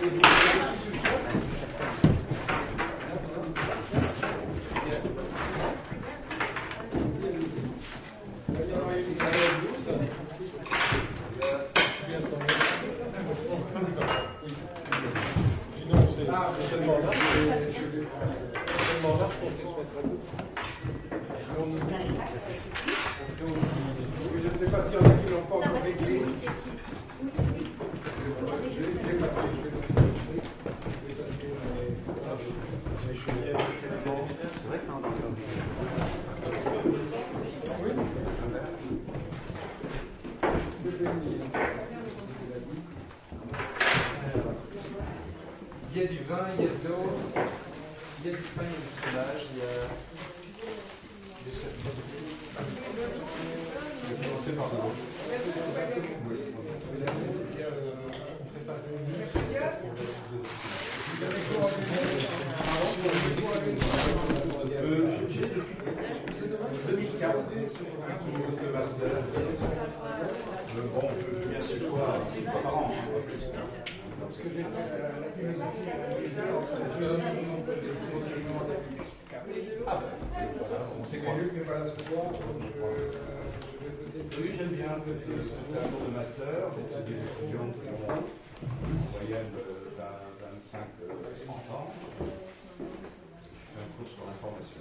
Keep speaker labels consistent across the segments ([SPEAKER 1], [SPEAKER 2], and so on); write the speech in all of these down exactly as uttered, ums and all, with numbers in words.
[SPEAKER 1] Oui, j'aime bien ce cours de master, c'est des étudiants qui ont en moyenne vingt-cinq à trente ans. C'est un cours sur l'information.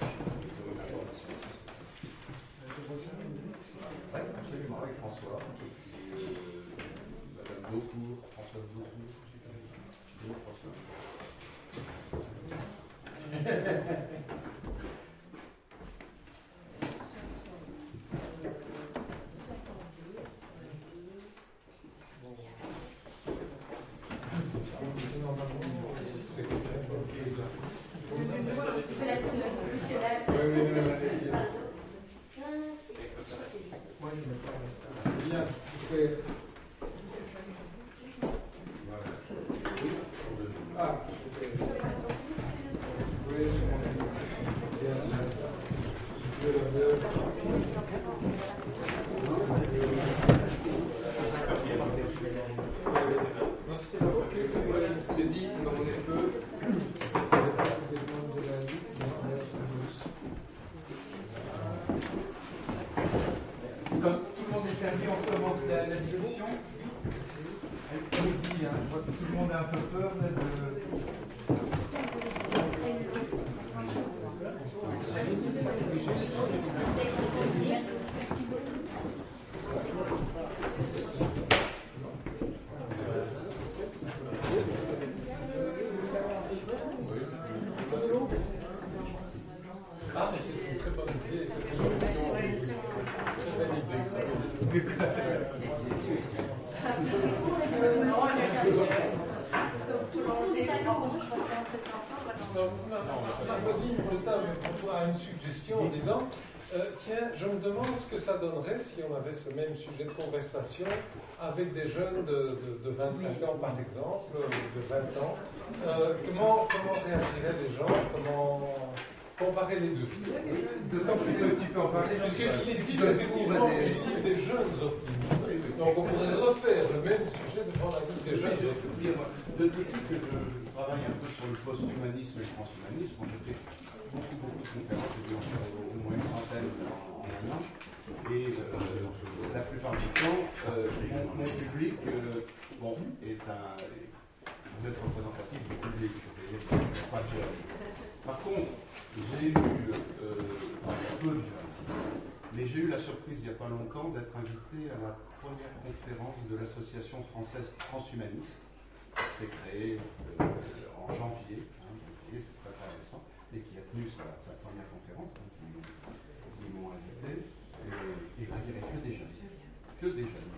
[SPEAKER 1] Oui, absolument, avec François, et puis euh, Madame Daucourt, François Daucourt, Daucourt, François.
[SPEAKER 2] En disant, euh, tiens, je me demande ce que ça donnerait si on avait ce même sujet de conversation avec des jeunes de, de, de vingt-cinq ans, par exemple, de vingt ans. Euh, comment, comment réagiraient les gens? Comment comparer les deux?
[SPEAKER 3] D'autant plus que tu peux en parler.
[SPEAKER 2] Puisqu'il existe effectivement une ligue des jeunes optimistes. Donc on pourrait refaire le même sujet devant la ligue des jeunes optimistes.
[SPEAKER 1] Depuis que je travaille un peu sur le post-humanisme et le transhumanisme, je fais beaucoup, beaucoup de conférences, j'ai dû en faire au moins une centaine en, en un an, et euh, la plupart du temps, euh, mon, mon public euh, bon, est un, vous êtes représentatif du public, pas de jeunes. Par contre, j'ai eu, euh, enfin, peu de jeunes, mais j'ai eu la surprise il n'y a pas longtemps d'être invité à la première conférence de l'association française transhumaniste, qui s'est créée euh, en janvier, hein, c'est très intéressant, et qui a tenu sa, sa première conférence, hein, qui, qui m'ont invité, et, et il n'y avait que des jeunes, que des jeunes.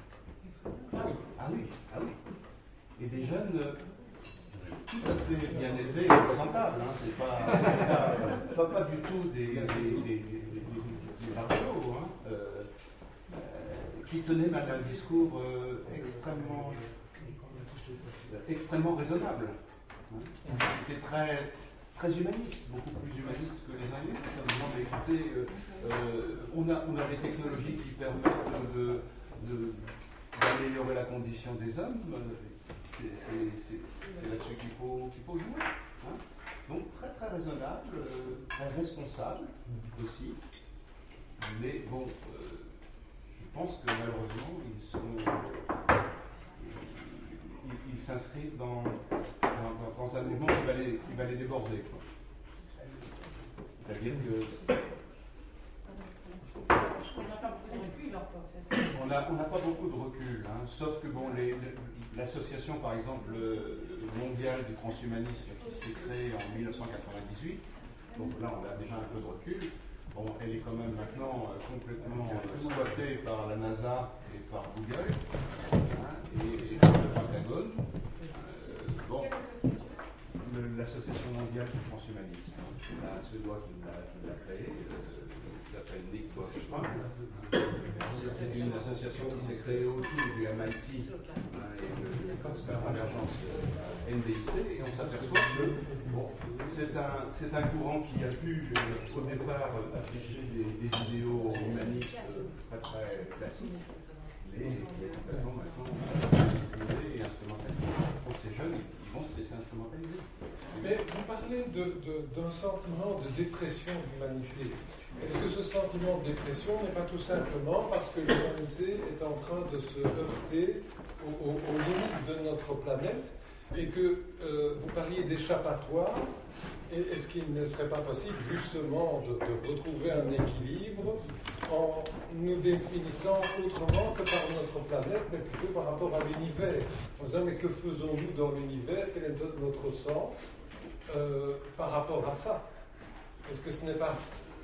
[SPEAKER 1] Ah oui, ah oui, et des jeunes euh, tout à fait bien élevés et présentables, hein, c'est pas, pas, pas, pas du tout des, des, des, des, des, des marteaux, hein, euh, euh, qui tenaient même un discours euh, extrêmement extrêmement raisonnable, hein. C'était très, très humaniste, beaucoup plus humaniste que les uns et les autres, en disant, mais écoutez, euh, euh, on, a, on a des technologies qui permettent de, de, d'améliorer la condition des hommes, euh, c'est là-dessus qu'il faut, qu'il faut jouer. Hein. Donc très très raisonnable, euh, très responsable aussi. Mais bon, euh, je pense que malheureusement, ils sont, ils, ils s'inscrivent dans, dans, dans un mouvement qui va les, qui va les déborder. C'est-à-dire que on n'a on n'a pas beaucoup de recul, hein, sauf que bon, l'association par exemple mondiale du transhumanisme qui s'est créée en mille neuf cent quatre-vingt-dix-huit, donc là on a déjà un peu de recul. Bon, elle est quand même maintenant euh, complètement euh, exploitée par la NASA et par Google, hein, et, et par le Pentagone. Euh, bon, l'association mondiale du transhumanisme, hein, c'est un Suédois qui l'a créée. Euh, qui s'appelle Nick Bostrom. C'est une association qui s'est créée autour du M I T hein, et de Convergence N D I C, et on s'aperçoit que bon, c'est un, c'est un courant qui a pu euh, au départ afficher des, des idéaux humanistes euh, très très classiques, mais qui est complètement maintenant manipulé et instrumentalisé. Donc ces jeunes, ils vont se laisser instrumentaliser.
[SPEAKER 2] Mais vous parlez de, de, d'un sentiment de dépression de l'humanité. Est-ce que ce sentiment de dépression n'est pas tout simplement parce que l'humanité est en train de se heurter aux, aux, aux limites de notre planète et que euh, vous parliez d'échappatoire, et est-ce qu'il ne serait pas possible justement de, de retrouver un équilibre en nous définissant autrement que par notre planète, mais plutôt par rapport à l'univers, en disant mais que faisons-nous dans l'univers, quel est notre sens euh, par rapport à ça? Est-ce que ce n'est pas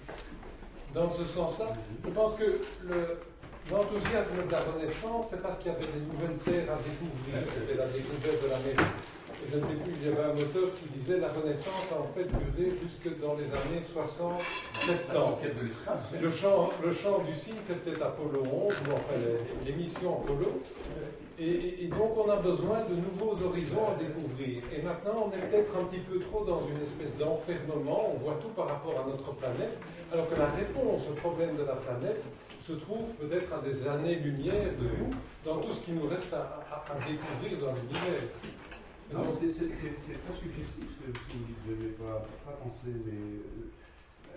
[SPEAKER 2] dans ce sens-là? Je pense que le, l'enthousiasme de la Renaissance, c'est parce qu'il y avait des nouvelles terres à découvrir. C'était la découverte de l'Amérique. Je ne sais plus, il y avait un auteur qui disait la Renaissance a en fait duré jusque dans les années soixante soixante-dix. Le chant, le chant du cygne, c'est peut-être Apollo onze, ou enfin les, les missions Apollo. Et, et, et donc on a besoin de nouveaux horizons à découvrir. Et maintenant, on est peut-être un petit peu trop dans une espèce d'enfermement, on voit tout par rapport à notre planète, alors que la réponse au problème de la planète se trouve peut-être à des années-lumière de nous, dans tout ce qui nous reste à, à, à découvrir dans l'univers.
[SPEAKER 1] Non, c'est très suggestif ce que vous dites, je n'ai pas, pas pensé, mais euh,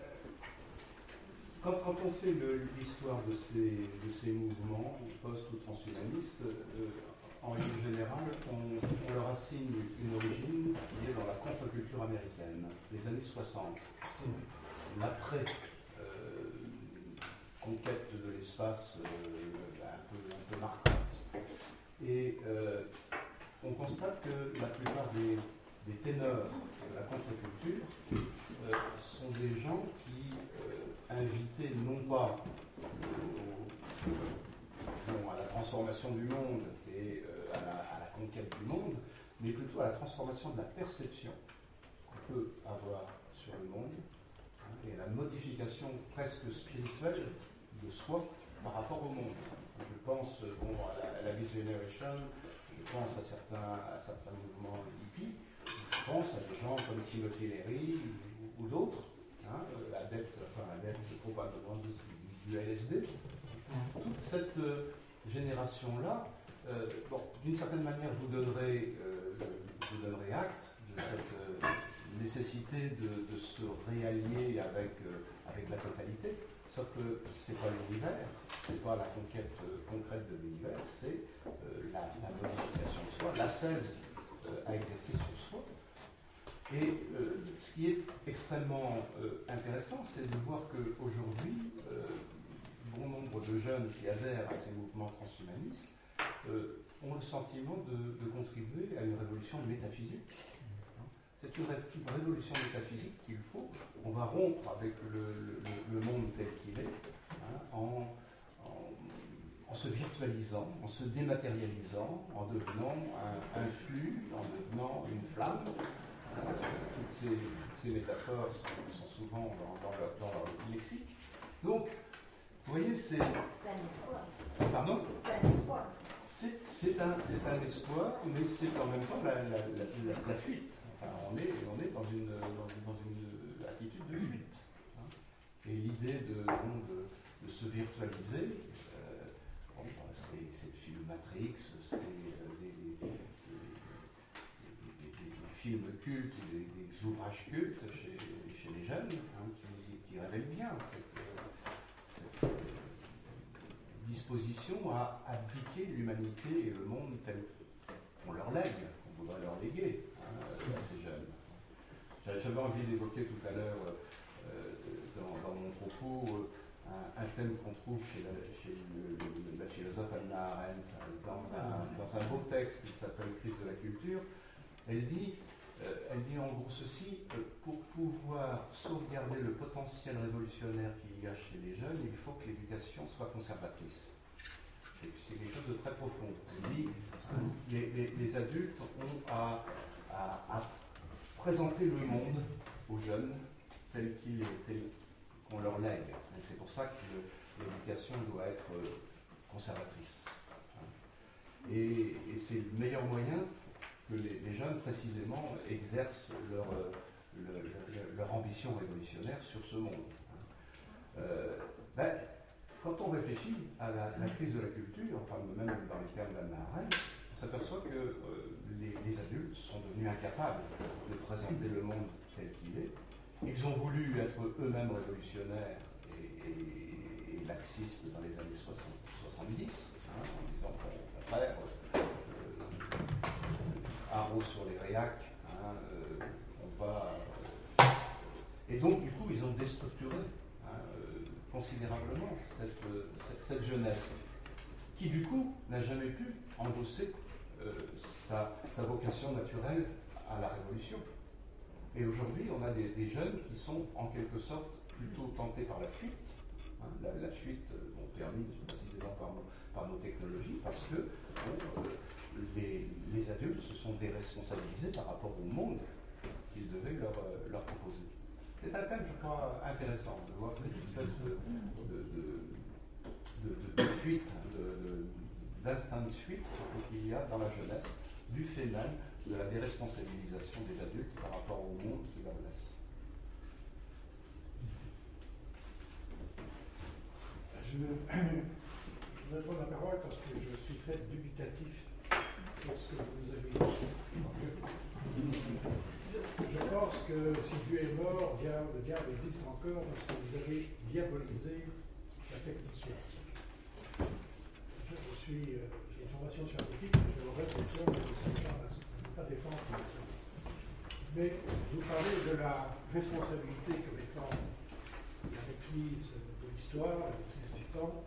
[SPEAKER 1] quand, quand on fait l'histoire de ces, de ces mouvements post- ou transhumanistes, euh, en règle générale, on, on leur assigne une origine qui est dans la contre-culture américaine, les années soixante, l'après euh, conquête de l'espace euh, un, peu, un peu marquante. Et euh, on constate que la plupart des, des ténors de la contre-culture euh, sont des gens qui euh, invitaient non pas euh, non, à la transformation du monde et euh, à, la, à la conquête du monde, mais plutôt à la transformation de la perception qu'on peut avoir sur le monde, hein, et à la modification presque spirituelle de soi par rapport au monde. Je pense bon, à la, à la Beat Generation, je pense à certains, à certains mouvements hippies, je pense à des gens comme Timothy Leary ou, ou d'autres, hein, adeptes, enfin adeptes probablement du, du L S D. Toute cette euh, génération-là, euh, bon, d'une certaine manière, vous donnerez, euh, vous donnerez acte de cette euh, nécessité de, de se réallier avec, euh, avec la totalité. Sauf que ce n'est pas l'univers, ce n'est pas la conquête euh, concrète de l'univers, c'est euh, la, la modification de soi, l'ascèse euh, à exercer sur soi. Et euh, ce qui est extrêmement euh, intéressant, c'est de voir qu'aujourd'hui, euh, bon nombre de jeunes qui adhèrent à ces mouvements transhumanistes euh, ont le sentiment de, de contribuer à une révolution métaphysique. C'est une, ré une révolution métaphysique qu'il faut. On va rompre avec le, le, le monde tel qu'il est, hein, en, en, en se virtualisant, en se dématérialisant, en devenant un, un flux, en devenant une flamme. Euh, toutes ces, ces métaphores sont, sont souvent dans, dans, leur, dans leur lexique. Donc, vous voyez, c'est...
[SPEAKER 4] C'est un espoir.
[SPEAKER 1] Pardon ?
[SPEAKER 4] C'est un espoir.
[SPEAKER 1] C'est un, un espoir, mais c'est en même temps la, la, la, la, la fuite. Enfin, on est, on est dans, une, dans, une, dans une attitude de fuite. Hein. Et l'idée de, de, de se virtualiser, euh, bon, c'est le film Matrix, c'est euh, les, les, films cultes, des, des ouvrages cultes chez, chez les jeunes, hein, qui, qui révèlent bien cette, cette disposition à abdiquer l'humanité et le monde tel qu'on leur lègue, qu'on voudrait leur léguer, hein, à ces jeunes. J'avais envie d'évoquer tout à l'heure, euh, dans, dans mon propos, un, un thème qu'on trouve chez la, chez le, le, la philosophe Hannah Arendt, dans un, dans un beau texte qui s'appelle Crise de la culture. Elle dit, euh, elle dit en gros ceci, euh, pour pouvoir sauvegarder le potentiel révolutionnaire qu'il y a chez les jeunes, il faut que l'éducation soit conservatrice. C'est, c'est quelque chose de très profond. Elle dit, hein, les, les, les adultes ont à, à, à présenter le monde aux jeunes tel qu'il est, tel qu'on leur lègue. Et c'est pour ça que l'éducation doit être conservatrice. Et, et c'est le meilleur moyen que les, les jeunes, précisément, exercent leur, leur, leur, leur ambition révolutionnaire sur ce monde. Euh, ben, quand on réfléchit à la, la crise de la culture, enfin même dans les termes d'Hannah Arendt, on s'aperçoit que euh, les, les adultes sont devenus incapables de présenter le monde tel qu'il est. Ils ont voulu être eux-mêmes révolutionnaires et, et, et laxistes dans les années soixante, soixante-dix, hein, en disant qu'on va faire euh, haro sur les réacs, hein, euh, on va. Euh, et donc, du coup, ils ont déstructuré hein, euh, considérablement cette, cette, cette jeunesse, qui, du coup, n'a jamais pu endosser euh, sa, sa vocation naturelle à la révolution. Et aujourd'hui, on a des, des jeunes qui sont en quelque sorte plutôt tentés par la fuite, hein, la, la fuite euh, bon, permise précisément par nos, par nos technologies, parce que bon, euh, les, les adultes se sont déresponsabilisés par rapport au monde qu'ils devaient leur, euh, leur proposer. C'est un thème, je crois, intéressant de voir cette espèce de, de, de, de, de, de fuite, de, de, d'instinct de fuite qu'il y a dans la jeunesse, du fait même de la déresponsabilisation des adultes par rapport au monde qui leur laisse.
[SPEAKER 5] Je, je vais prendre la parole parce que je suis très dubitatif sur ce que vous avez dit. Je pense que si Dieu est mort, le diable existe encore parce que vous avez diabolisé la technique science. Je, je suis, j'ai une formation scientifique, j'ai une réflexion que je ne peux pas défendre la science. Mais vous parlez de la responsabilité comme étant la maîtrise de l'histoire, la maîtrise du temps.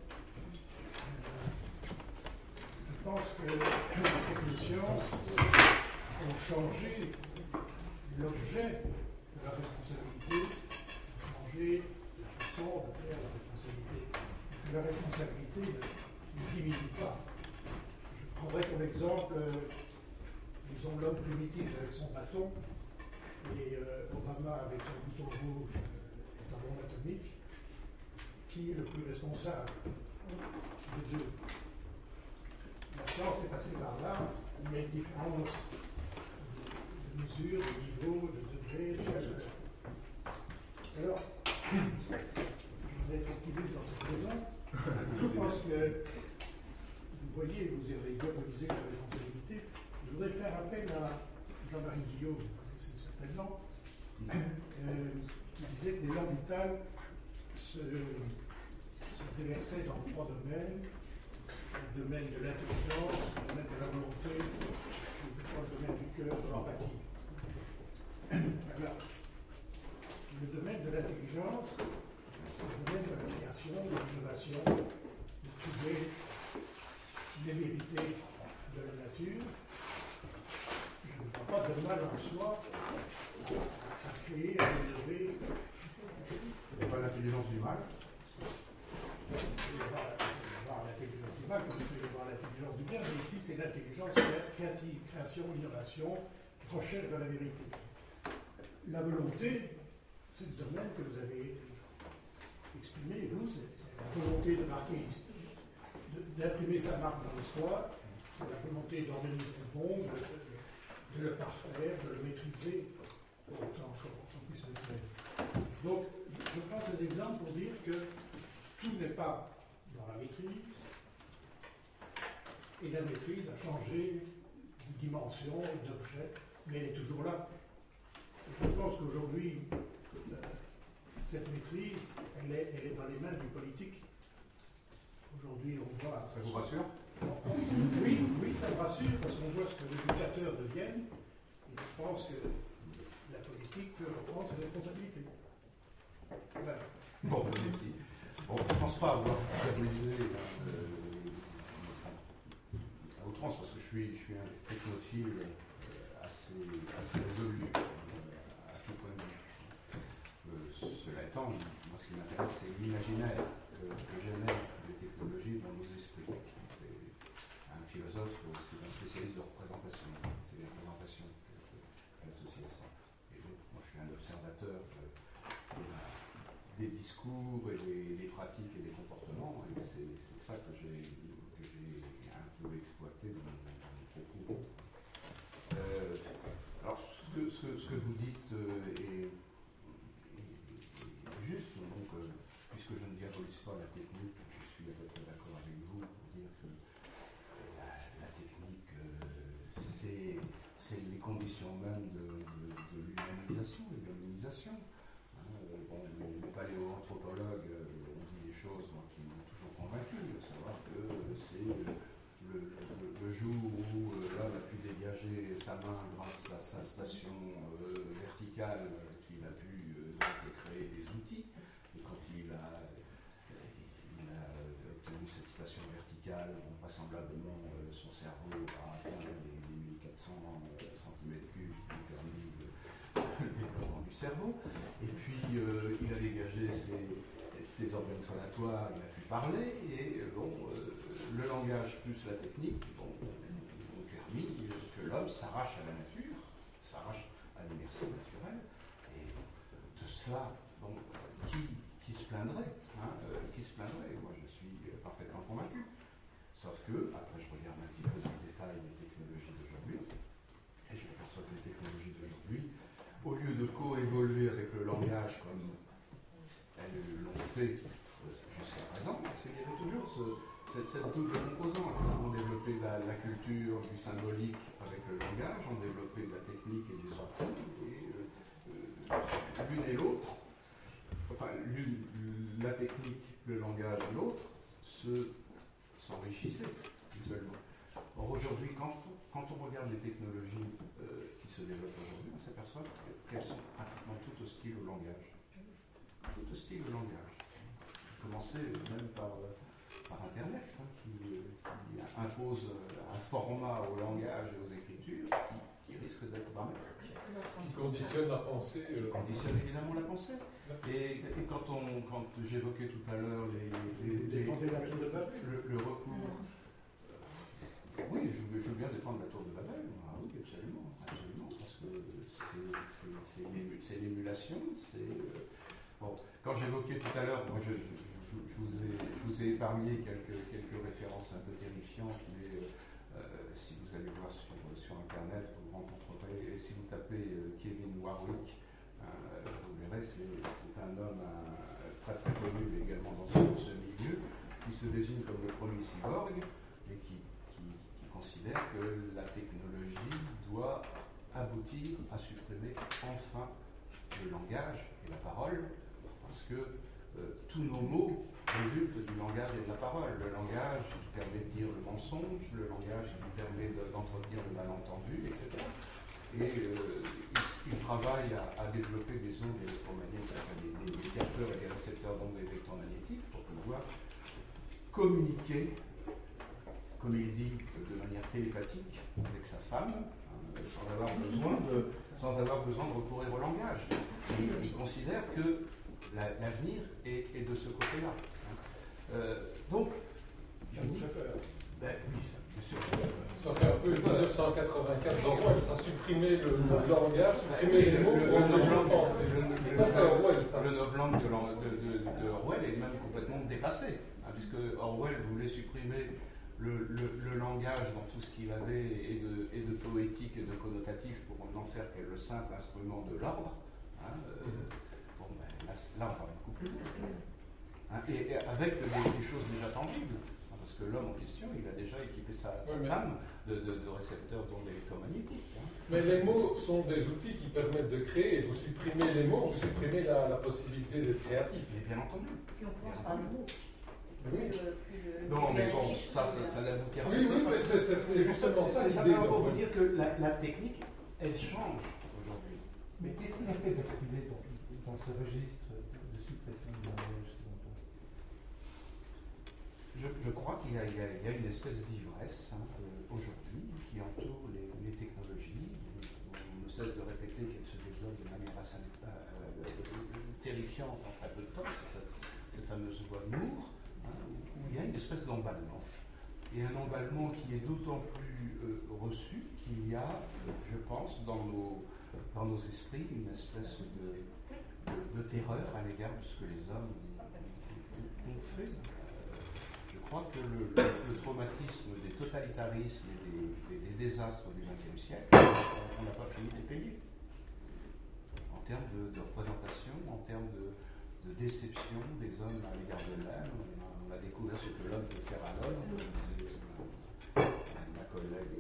[SPEAKER 5] Je pense que les techniciens ont changé l'objet de la responsabilité, ont changé la façon de faire la responsabilité. La responsabilité ne diminue pas. Je prendrai comme exemple, disons, l'homme primitif avec son bâton et euh, Obama avec son bouton rouge euh, et sa bombe atomique. Qui est le plus responsable des deux? La science est passée par là, il y a une différence de mesure, de niveau, de degré, de chaleur. Alors, je voudrais être optimiste dans cette raison. Je pense que, vous voyez, vous avez diabolisé la responsabilité. Je voudrais faire appel à Jean-Marie Guillaume, vous connaissez certainement, euh, qui disait que l'élan vital se, se déversait dans trois domaines. Le domaine de l'intelligence, le domaine de la volonté, et le domaine du cœur, de l'empathie. Alors, le domaine de l'intelligence, c'est le domaine de la création, de l'innovation, de trouver les vérités de la nature. Je ne vois pas de mal en soi à créer, à innover.
[SPEAKER 1] Et pas l'intelligence du mal.
[SPEAKER 5] L'intelligence du mal, comme vous pouvez voir l'intelligence du bien, mais ici c'est l'intelligence créative, création, innovation, recherche de la vérité. La volonté, c'est le domaine que vous avez exprimé, vous, c'est la volonté de marquer, d'imprimer sa marque dans l'histoire, c'est la volonté d'emmener le bon, de, de, de le parfaire, de le maîtriser, autant qu'on puisse le faire. Donc, je, je prends ces exemples pour dire que tout n'est pas dans la maîtrise, et la maîtrise a changé de dimension, d'objet, mais elle est toujours là. Je pense qu'aujourd'hui, euh, cette maîtrise, elle est, elle est dans les mains du politique. Aujourd'hui, on voit...
[SPEAKER 1] Ça vous rassure?
[SPEAKER 5] Oui, oui, ça me rassure, parce qu'on voit ce que les éducateurs deviennent, et je pense que la politique peut reprendre ses responsabilités. Voilà.
[SPEAKER 1] Bon, merci. Bon, je ne pense pas avoir verbalisé euh, à outrance, parce que je suis, je suis un technophile euh, assez, assez résolu euh, à tout point de vue. Euh, cela étant, moi ce qui m'intéresse, c'est l'imaginaire euh, que génèrent les technologies dans nos esprits. Et un philosophe, c'est un spécialiste de représentation. C'est les représentations qui associent à ça. Et donc, moi je suis un observateur de, de la, des discours et des, des pratiques et des comportements, et c'est ça que j'ai un peu exploité dans, dans mes propos. Euh, alors, ce que, ce, ce que vous dites euh, est, est, est juste, donc, euh, puisque je ne diabolise pas la technique, je suis à peu près d'accord avec vous pour dire que la, la technique, euh, c'est les conditions même de, de, de l'humanisation et de l'humanisation. Bon, les paléoanthropologues euh, ont dit des choses moi, qui m'ont toujours convaincu, de savoir que euh, c'est le, le, le, le jour où euh, l'homme a pu dégager sa main grâce à sa station euh, verticale euh, qu'il a pu euh, donc, créer des outils. Et quand il a, il a obtenu cette station verticale, bon, vraisemblablement euh, son cerveau a atteint les, les mille quatre cents centimètres cubes qui ont permis de, le développement du cerveau. Et puis, euh, il a dégagé ses, ses organes phonatoires, il a pu parler, et euh, bon, euh, le langage plus la technique bon, ont permis que l'homme s'arrache à la nature, s'arrache à l'immersion naturelle, et de cela, bon, qui, qui se plaindrait hein, euh, Qui se plaindrait Moi, je suis parfaitement convaincu. Sauf que, après, je regarde un petit peu dans le détail des technologies d'aujourd'hui, et je m'aperçois que les technologies d'aujourd'hui, au lieu de co-évoluer avec le langage comme elles l'ont fait jusqu'à présent, parce qu'il y avait toujours ce, cette, cette double composante. On développait la, la culture du symbolique avec le langage, on développait la technique et des outils, et euh, euh, l'une et l'autre, enfin l'une, la technique, le langage et l'autre, se s'enrichissaient mutuellement. Or aujourd'hui, quand, quand on regarde les technologies euh, qui se développent aujourd'hui, on s'aperçoit qu'elles sont pratiquement toutes hostiles au langage. Toutes hostiles au langage. Commencer même par, par Internet, hein, qui, qui impose un format au langage et aux écritures qui, qui risque d'être dramatique.
[SPEAKER 2] Qui conditionne la pensée.
[SPEAKER 1] Qui conditionne évidemment la pensée. Et, et quand, on, quand j'évoquais tout à l'heure les, les, les, les, le, le recours. Oui, je veux, je veux bien défendre la tour de Babel. Ah oui, absolument, absolument, parce que c'est l'émulation. Euh, bon, quand j'évoquais tout à l'heure, moi je, je, je, je, vous ai, je vous ai épargné quelques, quelques références un peu terrifiantes, mais euh, si vous allez voir sur, sur Internet, vous rencontrerez, si vous tapez euh, Kevin Warwick, euh, vous verrez, c'est un homme un, très très connu également dans ce, ce milieu, qui se désigne comme le premier cyborg, et qui considère que la technologie doit aboutir à supprimer enfin le langage et la parole, parce que euh, tous nos mots résultent du langage et de la parole. Le langage qui permet de dire le mensonge, le langage qui permet d'entretenir le malentendu, et cetera. Et euh, il, il travaille à, à développer des ondes électromagnétiques, des, des, des capteurs et des récepteurs d'ondes électromagnétiques pour pouvoir communiquer, comme il dit, de manière télépathique avec sa femme, hein, sans, avoir besoin de, sans avoir besoin de recourir au langage. Et il considère que l'avenir la, est, est de ce côté-là. Hein. Euh, donc,
[SPEAKER 2] ça vous fait peur.
[SPEAKER 1] Ben oui, ça, bien sûr.
[SPEAKER 2] Ça fait un peu mille neuf cent quatre-vingt-quatre d'Orwell, ça a supprimé le, le langage, supprimé les mots pour les gens penser. Ça, c'est Orwell, ça.
[SPEAKER 1] Le novlangue de, de, de, de Orwell est même complètement dépassé, hein, puisque Orwell voulait supprimer Le, le, le langage dans tout ce qu'il avait et de, et de poétique et de connotatif pour n'en faire que le simple instrument de l'ordre. Hein, euh, bon, ben, là, là, on va beaucoup plus loin. Hein, et, et avec des, des choses déjà tangibles. parce que l'homme en question, il a déjà équipé sa, sa
[SPEAKER 2] Oui, mais...
[SPEAKER 1] femme de, de, de récepteurs d'ondes électromagnétiques. Hein.
[SPEAKER 2] Mais les mots sont des outils qui permettent de créer, et vous supprimez les mots, vous supprimez la, la possibilité d'être créatif.
[SPEAKER 1] Mais bien entendu.
[SPEAKER 4] Puis on pense par les mots.
[SPEAKER 2] Oui.
[SPEAKER 4] Plus le- plus le-
[SPEAKER 1] Non,
[SPEAKER 4] plus
[SPEAKER 1] mais
[SPEAKER 4] le
[SPEAKER 1] bon,
[SPEAKER 4] riche,
[SPEAKER 1] ça,
[SPEAKER 4] plus
[SPEAKER 1] ça,
[SPEAKER 4] le-
[SPEAKER 1] ça n'aboutira
[SPEAKER 2] Oui, oui, mais c'est c'est- c'est justement ça
[SPEAKER 1] C'est
[SPEAKER 2] l'idée.
[SPEAKER 1] simplement pour
[SPEAKER 2] donc.
[SPEAKER 1] vous dire que la, la technique, elle change aujourd'hui.
[SPEAKER 3] Mais qu'est-ce qui a fait basculer dans, dans ce registre de suppression du langage selon toi?
[SPEAKER 1] Je, je crois qu'il y, il y, y a une espèce d'ivresse hein, euh, aujourd'hui qui entoure les, les technologies. On ne cesse de répéter qu'elles se développent de manière assez euh, euh, terrifiante en très peu de temps. C'est cette, cette fameuse voie de Moore, hein, où il y a une espèce d'emballement. Et un emballement qui est d'autant plus euh, reçu qu'il y a, euh, je pense, dans nos, dans nos esprits, une espèce de, de, de terreur à l'égard de ce que les hommes ont fait. Je crois que le, le, le traumatisme des totalitarismes et des, des, des désastres du vingtième siècle, on n'a pas fini de les payer. En termes de, de représentation, en termes de, de déception des hommes à l'égard d'eux-mêmes, on, on a découvert ce que l'homme peut faire à l'homme, comme disait ma, ma collègue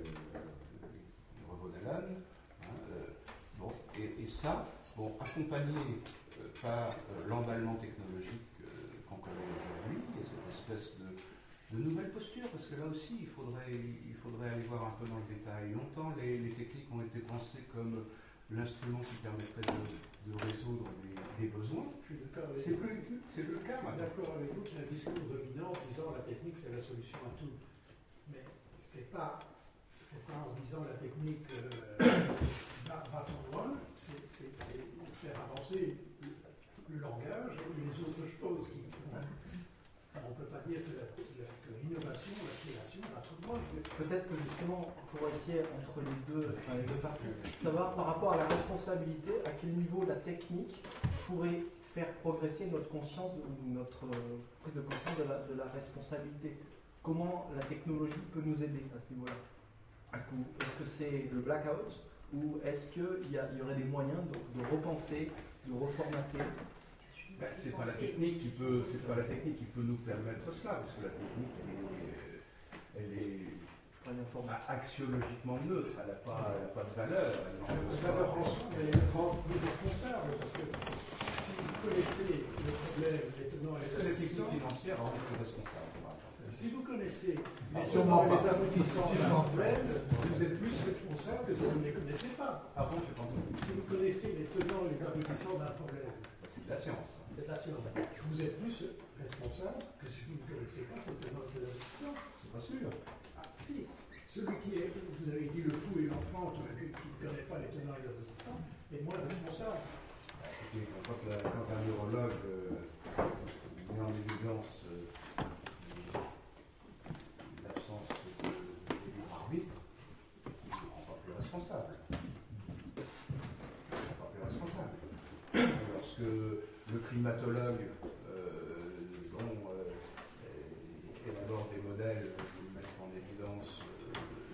[SPEAKER 1] euh, Revaud-Dallon. Hein, euh, bon, et, et ça, bon, accompagné euh, par euh, l'emballement technologique euh, qu'on connaît aujourd'hui, et cette espèce de de nouvelles postures, parce que là aussi, il faudrait, il faudrait aller voir un peu dans le détail. Longtemps, les, les techniques ont été pensées comme l'instrument qui permettrait de, de résoudre des, des besoins.
[SPEAKER 5] Je suis d'accord avec
[SPEAKER 1] C'est
[SPEAKER 5] vous.
[SPEAKER 1] plus, c'est plus le cas
[SPEAKER 5] Je suis
[SPEAKER 1] maintenant.
[SPEAKER 5] d'accord avec vous qu'il y a un discours dominant disant la technique c'est la solution à tout. Mais c'est pas, c'est pas en disant la technique euh, va, va trop loin, c'est, c'est, c'est faire avancer le, le langage et les autres choses qui font. On ne peut pas dire que, la, la, que l'innovation, la création va trop loin.
[SPEAKER 6] Peut-être que justement, pour essayer entre les deux, enfin, les deux parties, savoir par rapport à la responsabilité, à quel niveau la technique pourrait faire progresser notre conscience, ou notre euh, prise de conscience de la, de la responsabilité. Comment la technologie peut nous aider à ce niveau-là? Est-ce que, est-ce que c'est le blackout, ou est-ce qu'il y, y aurait des moyens de, de repenser, de reformater?
[SPEAKER 1] Ben, c'est pas la technique qui peut, c'est pas la technique qui peut nous permettre cela, parce que la technique, elle est, elle est axiologiquement neutre, elle n'a pas, elle a pas de valeur. Elle
[SPEAKER 5] La valeur en soi, mais elle rend plus responsable, parce que si vous connaissez le problème, les tenants et les
[SPEAKER 1] la technique
[SPEAKER 5] aboutissants,
[SPEAKER 1] financière rend plus responsable.
[SPEAKER 5] si vous connaissez les
[SPEAKER 3] Absolument
[SPEAKER 5] tenants et
[SPEAKER 3] pas.
[SPEAKER 5] les aboutissants d'un
[SPEAKER 3] Absolument
[SPEAKER 5] problème, vous êtes plus responsable que si vous ne les connaissez pas.
[SPEAKER 1] Ah bon, j'ai pas entendu.
[SPEAKER 5] Si vous connaissez les tenants et les aboutissants d'un problème,
[SPEAKER 1] C'est de la science.
[SPEAKER 5] c'est de la science. Vous êtes plus responsable que si vous ne connaissez pas ces tenants et ces aboutissants.
[SPEAKER 1] C'est pas sûr.
[SPEAKER 5] Ah, si. Celui qui est, vous avez dit, le fou et l'enfant, qui qui ne connaît pas les tenants et les aboutissants, est moins responsable.
[SPEAKER 1] Écoutez, quand, la- quand un neurologue euh, met en évidence euh, l'absence de, de libre arbitre, il ne rend pas plus responsable. Il ne rend pas plus responsable. Lorsque le climatologue euh, bon, euh, élabore des modèles qui mettent en évidence euh,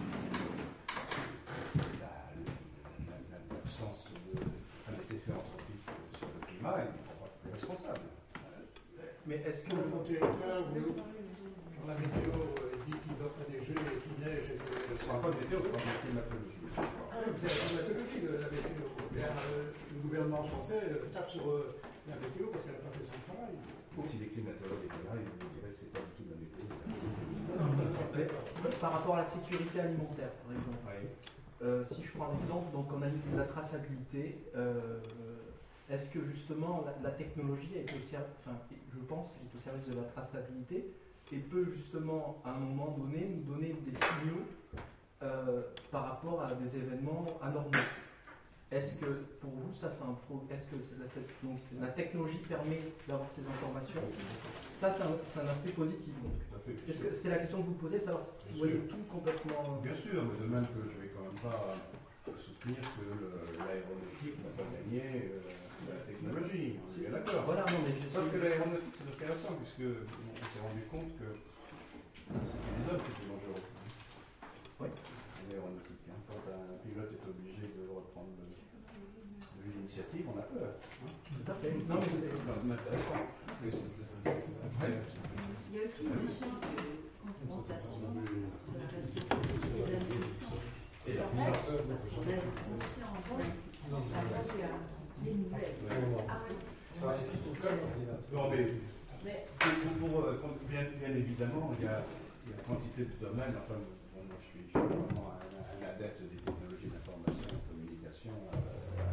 [SPEAKER 1] la- la- la- l'absence de, enfin, des effets anthropiques sur le climat, il ne rend pas plus responsable.
[SPEAKER 6] Mais est-ce que...
[SPEAKER 5] Quand T F un, vous- quand la météo euh, dit qu'il va pas neiger et qu'il neige et que...
[SPEAKER 1] Je ne parle pas de météo, je parle de climatologie.
[SPEAKER 5] Ah, c'est la climatologie, le- la météo. Mais, euh, le gouvernement français euh, tape sur euh, la météo parce qu'elle n'a pas fait son travail.
[SPEAKER 1] Si les climatologues étaient là, ils vous diraient que c'est pas du tout de la météo.
[SPEAKER 5] Non, non, non,
[SPEAKER 6] Mais,
[SPEAKER 5] d'accord.
[SPEAKER 6] par rapport à la sécurité alimentaire, par exemple.
[SPEAKER 1] Oui.
[SPEAKER 6] Euh, si je prends un exemple, donc on a mis la traçabilité. Euh, est-ce que justement la, la technologie est au service, enfin, je pense, est au service de la traçabilité et peut justement à un moment donné nous donner des signaux euh, par rapport à des événements anormaux. Est-ce que pour vous ça c'est un pro, est-ce que c'est la, donc, la technologie permet d'avoir ces informations? Ça c'est un, c'est un aspect positif. Donc.
[SPEAKER 1] Tout à fait.
[SPEAKER 6] Est-ce que c'est la question que vous posez, savoir si vous voyez tout complètement.
[SPEAKER 1] Bien sûr, mais de même que je ne vais quand même pas soutenir que le- l'aéronautique n'a pas gagné euh, la technologie. On est bien d'accord.
[SPEAKER 6] Voilà, non mais je
[SPEAKER 1] Sauf que
[SPEAKER 6] sais.
[SPEAKER 1] l'aéronautique, c'est intéressant, puisque on s'est rendu compte que c'était les hommes qui étaient dangereux.
[SPEAKER 6] Oui.
[SPEAKER 1] L'aéronautique. Hein. Quand un pilote est obligé de reprendre le- de l'initiative, on a peur. Hein.
[SPEAKER 6] Tout à fait. Non, mais c'est...
[SPEAKER 1] C'est quand même intéressant. Mais c'est- c'est- c'est- après,
[SPEAKER 4] Il y a aussi une notion de- qu'on confrontation de la sécurité et de la puissance.
[SPEAKER 1] Et la
[SPEAKER 4] En
[SPEAKER 1] puissance.
[SPEAKER 4] fait, parce qu'on a une conscience avec les nouvelles. Ah oui.
[SPEAKER 2] Ça, c'est tout comme ordinateur.
[SPEAKER 1] Non, mais
[SPEAKER 4] Mais
[SPEAKER 1] pour, pour, euh, pour- bien, bien évidemment, il y, a, il y a quantité de domaines. Enfin, bon, moi, je suis, je suis vraiment un, un adepte des technologies d'information et de communication. Euh,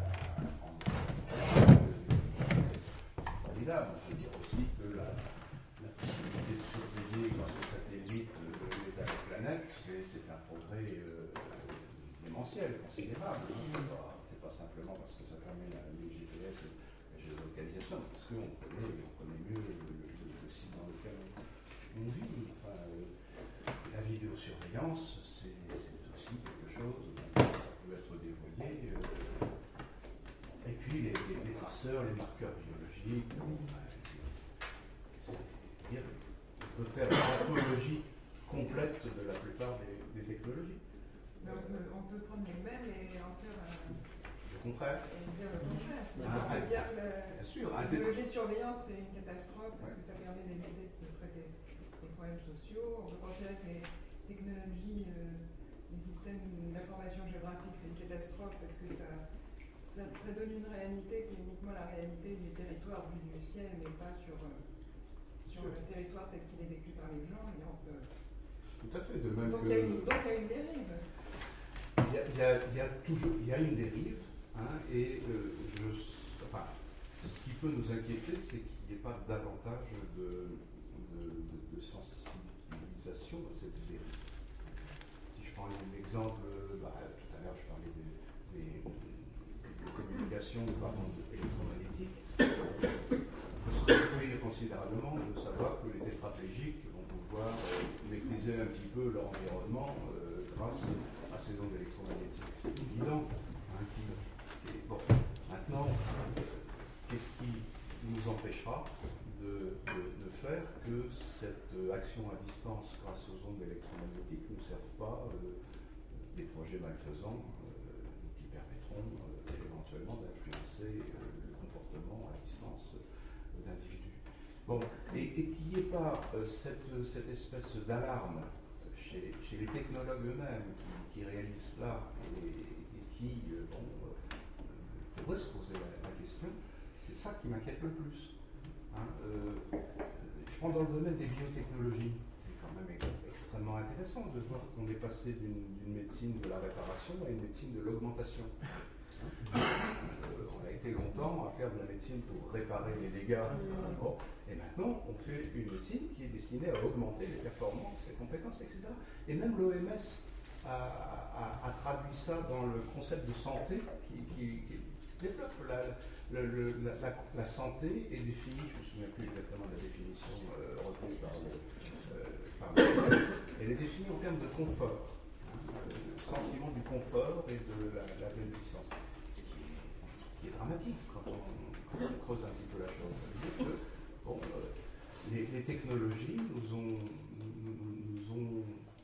[SPEAKER 1] c'est formidable. On peut dire aussi que la, la possibilité de surveiller grâce aux satellites euh, l'état de la planète, c'est, c'est un progrès euh, démentiel, considérable. Hein. C'est, pas, c'est pas simplement parce que ça permet la, les G P S et la géolocalisation, parce qu'on connaît, on connaît mieux le, le, le site dans lequel on, on vit. Enfin, euh, la vidéosurveillance, c'est, c'est aussi quelque chose, ça peut être dévoyé. Euh, et puis les, les, les traceurs, les marqueurs biologiques, bon, ben, c'est, c'est dire, on peut faire l'apologie complète de la plupart des, des technologies.
[SPEAKER 7] Mais on, peut, on peut prendre les mêmes et en faire un,
[SPEAKER 1] Le contraire.
[SPEAKER 7] et dire le contraire.
[SPEAKER 1] Ah,
[SPEAKER 7] on peut dire que
[SPEAKER 1] Bien sûr,
[SPEAKER 7] la
[SPEAKER 1] un
[SPEAKER 7] technologie de surveillance c'est une catastrophe parce
[SPEAKER 1] Ouais.
[SPEAKER 7] que ça permet d'éviter de traiter les problèmes sociaux. On peut considérer que les technologies, euh, les systèmes d'information géographique c'est une catastrophe parce que ça, ça, ça donne une réalité qui est uniquement la réalité du territoire vu du ciel mais pas sur, euh, sur
[SPEAKER 1] Sûr.
[SPEAKER 7] le territoire tel qu'il est vécu par les gens. Et on peut...
[SPEAKER 1] Tout à fait, de même
[SPEAKER 7] Donc
[SPEAKER 1] que.
[SPEAKER 7] il y a une, donc il y a une dérive.
[SPEAKER 1] Il y a, il y a- il y a toujours il y a une dérive, hein, et euh, je, enfin, ce qui peut nous inquiéter, c'est qu'il n'y ait pas davantage de, de, de, de sensibilisation à cette dérive. Si je prends un exemple, bah, tout à l'heure je parlais des, des, des communications pardon, électromagnétiques, on peut se réjouir considérablement de savoir que les tétraplégiques vont pouvoir euh, maîtriser un petit peu leur environnement euh, grâce à ces ondes électromagnétiques. C'est évident. Hein, qui, et bon, maintenant, euh, qu'est-ce qui nous empêchera de, de, de faire que cette euh, action à distance grâce aux ondes électromagnétiques ne serve pas euh, des projets malfaisants euh, qui permettront euh, éventuellement d'influencer euh, le comportement à distance euh, d'individus. Bon, et, et qu'il n'y ait pas euh, cette, cette espèce d'alarme chez, chez les technologues eux-mêmes qui, qui réalisent cela et, et qui euh, bon, euh, pourraient se poser la, la question, c'est ça qui m'inquiète le plus. Hein, euh, je prends dans le domaine des biotechnologies, c'est quand même ex- extrêmement intéressant de voir qu'on est passé d'une, d'une médecine de la réparation à une médecine de l'augmentation. Hein, euh, on a été longtemps à faire de la médecine pour réparer les dégâts. Mmh. Bon, et maintenant, on fait une médecine qui est destinée à augmenter les performances, les compétences, et cetera. Et même l'O M S a, a, a traduit ça dans le concept de santé qui, qui, qui développe la, la, la, la, la santé est définie, je ne me souviens plus exactement de la définition euh, retenue par le euh, par l'O M S, elle est définie en termes de confort, hein, le sentiment du confort et de la, la bénéficence. Ce qui est, ce qui est dramatique quand on, quand on creuse un petit peu la chose. Ça veut dire que bon, euh, les, les technologies nous ont, nous, nous ont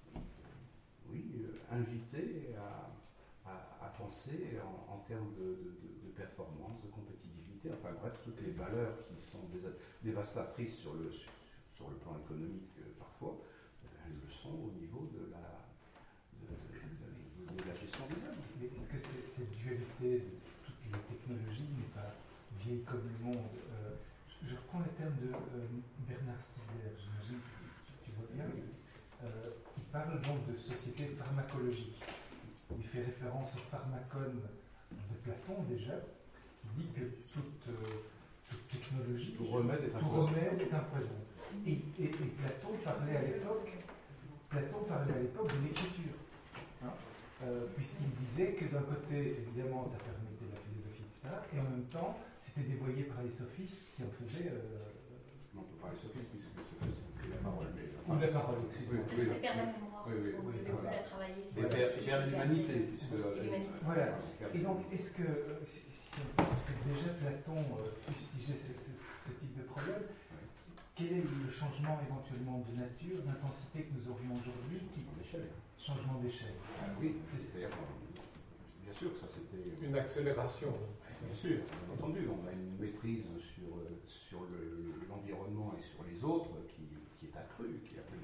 [SPEAKER 1] oui, euh, invités à, à, à penser en, en termes de, de, de performance, de compétitivité, enfin bref, toutes les valeurs qui sont dévastatrices sur le, sur, sur le plan économique euh, parfois, elles le sont au niveau de la, de, de, de, de la gestion des hommes.
[SPEAKER 3] Mais est-ce que c'est, cette dualité de toutes les technologies n'est pas vieille comme le monde? euh, je, je reprends le terme de euh, Bernard Stiegler, j'imagine que tu, tu vois bien. Euh, il parle donc de société pharmacologique. Il fait référence au pharmacone de Platon déjà, qui dit que toute, euh, toute technologie,
[SPEAKER 1] tout remède est un
[SPEAKER 3] tout
[SPEAKER 1] poison.
[SPEAKER 3] remède est un poison. Et, et, et Platon parlait à l'époque, Platon parlait à l'époque de l'écriture, hein, euh, puisqu'il disait que d'un côté, évidemment, ça permettait la philosophie, et cetera, et en même temps, c'était dévoyé par les sophistes qui en faisaient. Euh,
[SPEAKER 1] Non, on peut parler sophisme, puisque le sophisme, c'est la parole, mais.
[SPEAKER 3] Ou la parole, excusez-moi.
[SPEAKER 1] Oui, oui,
[SPEAKER 4] c'est perdre la mémoire,
[SPEAKER 1] oui,
[SPEAKER 4] parce
[SPEAKER 1] oui,
[SPEAKER 4] qu'on
[SPEAKER 1] oui,
[SPEAKER 4] ne veut plus
[SPEAKER 1] voilà.
[SPEAKER 4] la travailler.
[SPEAKER 1] Et vers, et vers l'humanité, puisque.
[SPEAKER 4] Et l'humanité.
[SPEAKER 3] Voilà. Et donc, est-ce que, euh, si, si on pense que déjà Platon euh, fustigeait ce, ce, ce type de problème, quel est le changement éventuellement de nature, d'intensité que nous aurions aujourd'hui qui...
[SPEAKER 1] D'échelle.
[SPEAKER 3] Changement d'échelle.
[SPEAKER 1] Ah, oui, c'est-à-dire, bien sûr que ça c'était.
[SPEAKER 2] Une accélération.
[SPEAKER 1] Bien sûr, bien entendu, on a une maîtrise sur, sur le, l'environnement et sur les autres qui, qui est accrue, qui a pris des proportions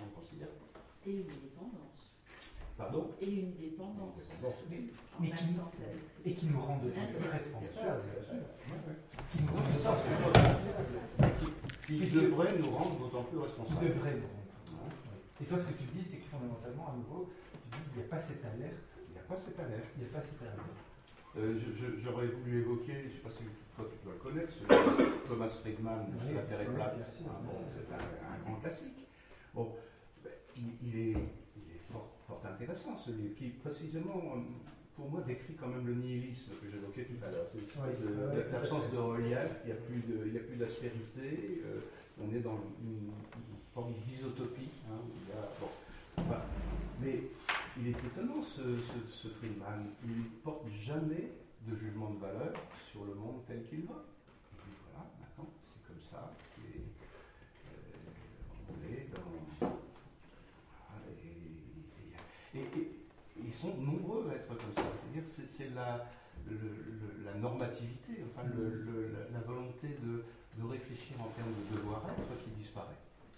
[SPEAKER 1] on ne considère pas.
[SPEAKER 4] Et une dépendance.
[SPEAKER 1] Pardon?
[SPEAKER 4] Et une dépendance.
[SPEAKER 1] Une dépendance.
[SPEAKER 3] Mais,
[SPEAKER 4] En
[SPEAKER 3] mais
[SPEAKER 4] même
[SPEAKER 3] qui,
[SPEAKER 4] temps que la maîtrise.
[SPEAKER 3] et qui nous rend de
[SPEAKER 1] Bien sûr,
[SPEAKER 3] responsables.
[SPEAKER 1] bien sûr. Ouais, ouais.
[SPEAKER 3] Qui nous rend
[SPEAKER 1] C'est ça, qui, qui
[SPEAKER 3] Puisque-
[SPEAKER 1] devrait nous rendre d'autant plus
[SPEAKER 3] qui
[SPEAKER 1] responsables.
[SPEAKER 3] devrait nous rendre. Et toi, ce que tu dis, c'est que fondamentalement, à nouveau, tu dis qu'il n'y a pas cette alerte.
[SPEAKER 1] Il n'y a pas cette alerte.
[SPEAKER 3] Il n'y a pas cette alerte.
[SPEAKER 1] Euh, je- je- J'aurais voulu évoquer, je ne sais pas si toi tu dois le connaître, celui de Thomas Friedman,
[SPEAKER 3] Oui,
[SPEAKER 1] La Terre est
[SPEAKER 3] oui,
[SPEAKER 1] plate.
[SPEAKER 3] bien sûr,
[SPEAKER 1] Hein,
[SPEAKER 3] bien
[SPEAKER 1] bon,
[SPEAKER 3] sûr.
[SPEAKER 1] c'est un, un grand classique. Bon, ben, il, il est, il est fort, fort intéressant ce livre, qui précisément, pour moi, décrit quand même le nihilisme que j'évoquais tout à l'heure. C'est une espèce
[SPEAKER 3] Oui,
[SPEAKER 1] de-
[SPEAKER 3] oui,
[SPEAKER 1] de- l'absence
[SPEAKER 3] tout
[SPEAKER 1] de
[SPEAKER 3] à fait.
[SPEAKER 1] relief, il n'y a plus de- il n'y a plus d'aspérité, euh, on est dans une, une forme d'isotopie. Hein, où il y a- bon, enfin, mais il est étonnant ce, ce, ce Friedman, il ne porte jamais de jugement de valeur sur le monde tel qu'il va. Et puis voilà, maintenant c'est comme ça, c'est, euh, on est dans... Voilà, et, et, et, et ils sont nombreux à être comme ça, c'est-à-dire c'est, c'est la, le, le, la normativité, enfin le, le, la, la volonté de, de réfléchir en termes de devoir-être qui disparaît.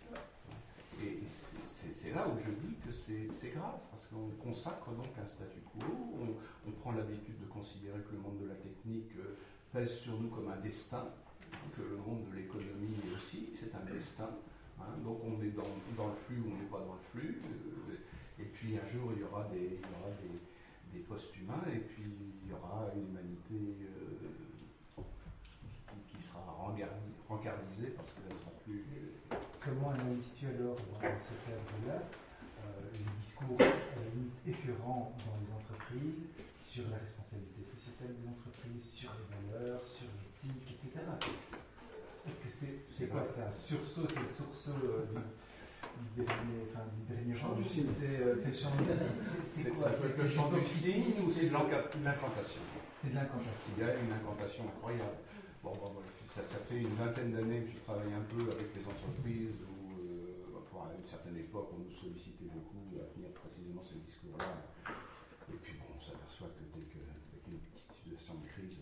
[SPEAKER 1] Et c'est, c'est, c'est là où je dis que c'est, c'est grave, parce qu'on consacre donc un statu quo, on, on prend l'habitude de considérer que le monde de la technique euh, pèse sur nous comme un destin, que le monde de l'économie aussi, c'est un destin. Hein, donc on est dans, dans le flux ou on n'est pas dans le flux, euh, et puis un jour il y aura des, il y aura des, des postes humains, et puis il y aura une humanité euh, qui, qui sera rencardisée, rencardisée parce qu'elle ne sera plus... Euh,
[SPEAKER 3] Comment analyses-tu alors, dans ce cadre-là, euh, les discours à la limite écœurants dans les entreprises sur la responsabilité sociétale des entreprises, sur les valeurs, sur l'éthique, et cetera. Est-ce que c'est, c'est quoi? C'est un sursaut, c'est le sursaut euh, du, du dernier, enfin, du dernier
[SPEAKER 5] Chant
[SPEAKER 3] round,
[SPEAKER 5] du cygne.
[SPEAKER 3] c'est, euh, c'est le chant du cygne. C'est, c'est
[SPEAKER 1] c'est,
[SPEAKER 3] quoi?
[SPEAKER 1] ça peut être
[SPEAKER 3] C'est
[SPEAKER 1] le chant du
[SPEAKER 3] l'hypocrisie
[SPEAKER 1] cygne ou c'est de l'enca- l'incantation.
[SPEAKER 3] C'est de l'incantation.
[SPEAKER 1] Il y a une incantation incroyable. Bon, bon, bon, ça, ça fait une vingtaine d'années que je travaille un peu avec les entreprises où, euh, pour à une certaine époque, on nous sollicitait beaucoup à tenir précisément ce discours-là. Et puis bon, on s'aperçoit que dès que, dès qu'il y a une petite situation de crise,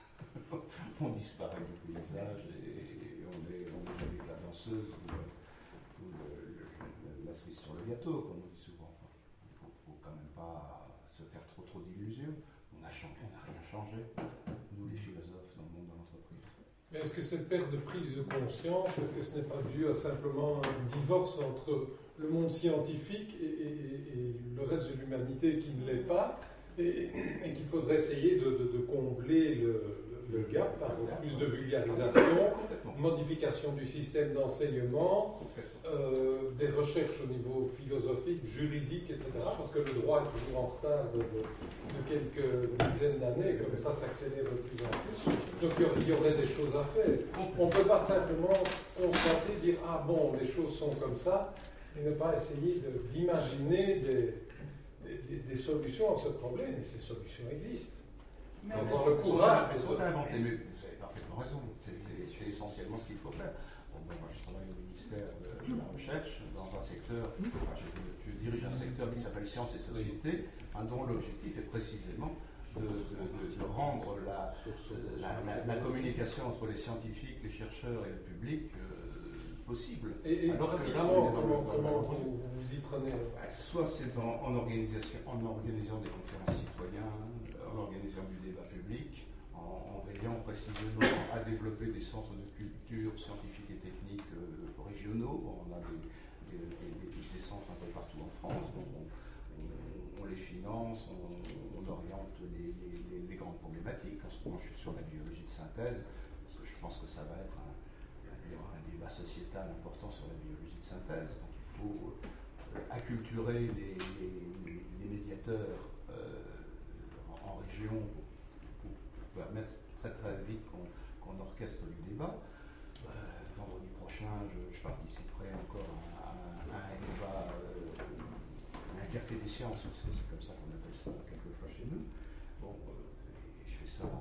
[SPEAKER 1] on disparaît du paysage et on est, on est avec la danseuse ou, ou le, le, la cerise sur le gâteau, comme on dit souvent. Il ne faut, faut quand même pas se faire trop trop d'illusions. On n'a rien changé, nous les philosophes, dans le monde de l'entreprise.
[SPEAKER 2] Mais est-ce que cette perte de prise de conscience, est-ce que ce n'est pas dû à simplement un divorce entre le monde scientifique et, et, et le reste de l'humanité qui ne l'est pas, et, et qu'il faudrait essayer de, de, de combler le, le gap par plus de vulgarisation, modification du système d'enseignement, euh, des recherches au niveau philosophique, juridique, et cetera. Parce que le droit est toujours en retard de, de, de quelques dizaines d'années, comme ça s'accélère de plus en plus. Donc il y aurait des choses à faire. On ne peut pas simplement constater, dire ah bon, les choses sont comme ça, et ne pas essayer de, d'imaginer des, des, des, des solutions à ce problème. Et ces solutions existent. Il faut avoir le courage.
[SPEAKER 1] Elles sont inventées, mais vous avez parfaitement raison. C'est, c'est, c'est essentiellement ce qu'il faut faire. Bon, ben, moi, je travaille au ministère de, de la Recherche dans un secteur, enfin, je, je dirige un secteur qui s'appelle Sciences et Société, hein, dont l'objectif est précisément de, de, de, de rendre la, la, la, la communication entre les scientifiques, les chercheurs et le public euh, possible.
[SPEAKER 2] Et, et
[SPEAKER 1] Alors que là,
[SPEAKER 2] pratiquement,
[SPEAKER 1] on est dans
[SPEAKER 2] comment,
[SPEAKER 1] le- dans
[SPEAKER 2] comment
[SPEAKER 1] le-
[SPEAKER 2] vous, vous vous y prenez?
[SPEAKER 1] Soit c'est en, en, organisation, en organisant des conférences citoyennes, en organisant du débat public, en, en veillant précisément à développer des centres de culture scientifique et technique euh, régionaux. On a des, des, des, des, des centres un peu partout en France, donc on, on, on les finance, on, on oriente les, les, les grandes problématiques. En ce moment, je suis sur la biologie de synthèse, parce que je pense que ça va être un, il y aura un débat sociétal important sur la biologie de synthèse. Donc il faut acculturer les, les, les médiateurs euh, en, en région pour, pour, pour permettre très très vite qu'on, qu'on orchestre du débat. Euh, vendredi prochain, je, je participerai encore à, à, à un débat, euh, un café des sciences, parce que c'est comme ça qu'on appelle ça quelquefois chez nous. Bon, euh, et je fais ça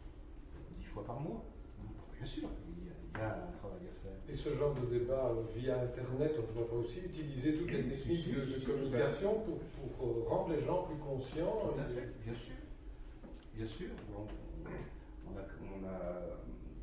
[SPEAKER 1] dix fois par mois. Bien sûr, il y, a, il y a un travail à faire.
[SPEAKER 2] Et ce genre de débat euh, via Internet, on ne doit pas aussi utiliser toutes les techniques de, de communication pour, pour euh, rendre les gens plus conscients?
[SPEAKER 1] Tout à fait, bien sûr. Bien sûr. On, on, a, on, a,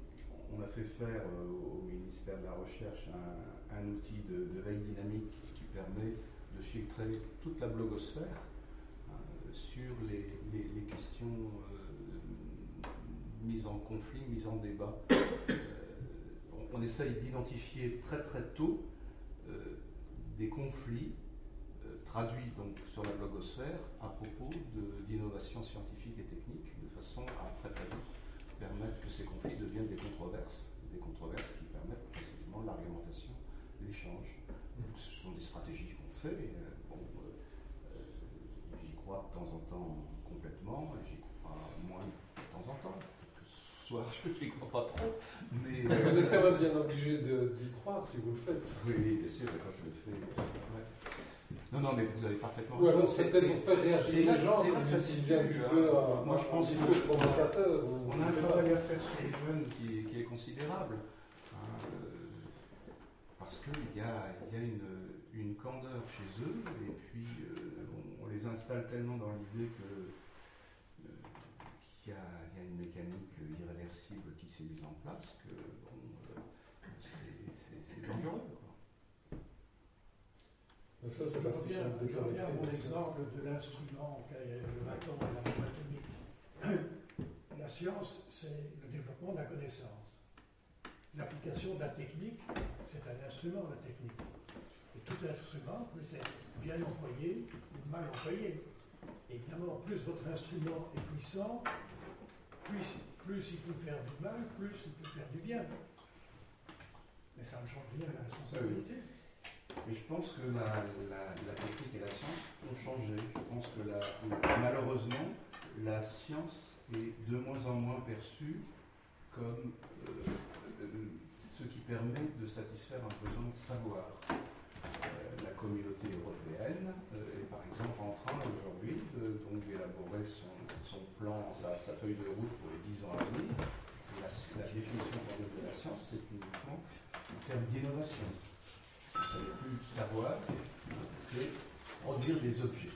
[SPEAKER 1] on a fait faire euh, au ministère de la Recherche un, un outil de, de veille dynamique qui permet de filtrer toute la blogosphère hein, sur les, les, les questions euh, mises en conflit, mises en débat. Euh, on, on essaye d'identifier très très tôt euh, des conflits euh, traduits donc sur la blogosphère à propos d'innovations scientifiques et techniques, de façon à très très vite permettre que ces conflits deviennent des controverses, des controverses qui permettent précisément l'argumentation, l'échange. Donc, ce sont des stratégies qu'on fait. Euh, bon, euh, j'y crois de temps en temps complètement, et j'y crois moins de temps en temps. Que ce soir, je n'y crois pas trop. Mais euh,
[SPEAKER 2] vous êtes quand même bien obligé d'y croire si vous le faites.
[SPEAKER 1] Oui, oui, bien sûr, quand je le fais. Ouais. Non, non, mais vous avez parfaitement
[SPEAKER 2] raison. Ou alors c'est peut-être pour faire réagir les gens,
[SPEAKER 1] c'est là que ça se situe.
[SPEAKER 2] un petit peu à,
[SPEAKER 1] Moi, je pense
[SPEAKER 2] discours provocateur.
[SPEAKER 1] On a un travail à faire sur les jeunes qui, qui est considérable. Hein, euh, parce qu'il y a, y a une, une candeur chez eux, et puis euh, on, on les installe tellement dans l'idée que euh, qu'il y, y a une mécanique irréversible qui s'est mise en place que bon, euh, c'est dangereux.
[SPEAKER 2] Ça,
[SPEAKER 5] je reviens, je reviens à mon exemple de l'instrument qu'est le bâton et la bombe atomique. La science, c'est le développement de la connaissance. L'application de la technique, c'est un instrument, la technique. Et tout instrument peut être bien employé ou mal employé. Évidemment, plus votre instrument est puissant, plus, plus il peut faire du mal, plus il peut faire du bien. Mais ça ne change rien à la responsabilité.
[SPEAKER 1] Mais je pense que la, la, la technique et la science ont changé. Je pense que la, malheureusement, la science est de moins en moins perçue comme euh, euh, ce qui permet de satisfaire un besoin de savoir. Euh, la communauté européenne euh, est par exemple en train aujourd'hui d'élaborer son, son plan, sa, sa feuille de route pour les dix ans à venir. La, la définition de la science, c'est uniquement un terme d'innovation. Ça n'est plus savoir, c'est produire des objets.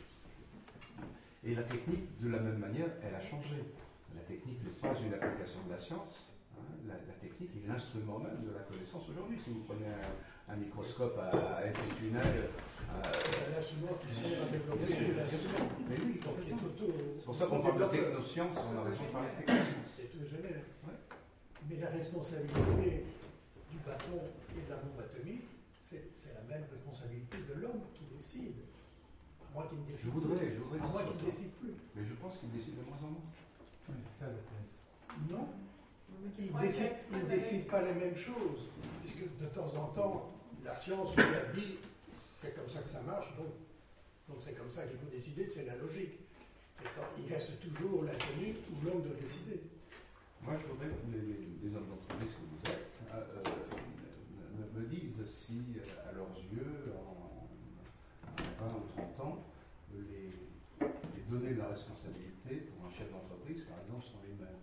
[SPEAKER 1] Et la technique, de la même manière, elle a changé. La technique n'est pas une application de la science. Hein. La, la technique est l'instrument même de la connaissance aujourd'hui. Si vous prenez un, un microscope à, à effet tunnel...
[SPEAKER 5] L'instrument qui sert à développer l'instrument.
[SPEAKER 1] Mais oui, complètement. C'est pour ça qu'on parle de technosciences, on a raison de parler de technosciences.
[SPEAKER 5] C'est tout génère. Ouais. Mais la responsabilité du bâton et de la bombe atomique, c'est la même responsabilité de l'homme qui décide. À moins qu'il ne décide
[SPEAKER 1] je voudrais, je voudrais
[SPEAKER 5] à moins qu'il ne décide plus.
[SPEAKER 1] Mais je pense qu'il décide de moins en moins.
[SPEAKER 3] Oui, c'est ça la thèse.
[SPEAKER 5] Non. Il ne décide, il décide pas les mêmes choses. Puisque de temps en temps, la science lui a dit c'est comme ça que ça marche, donc donc c'est comme ça qu'il faut décider, c'est la logique. Et il reste toujours l'inconnu où l'homme doit décider.
[SPEAKER 1] Moi, je voudrais que les, les hommes d'entreprise que vous êtes euh, me disent si, à leurs yeux, en, en vingt ou trente ans, les, les données de la responsabilité pour un chef d'entreprise, par exemple, sont les mêmes.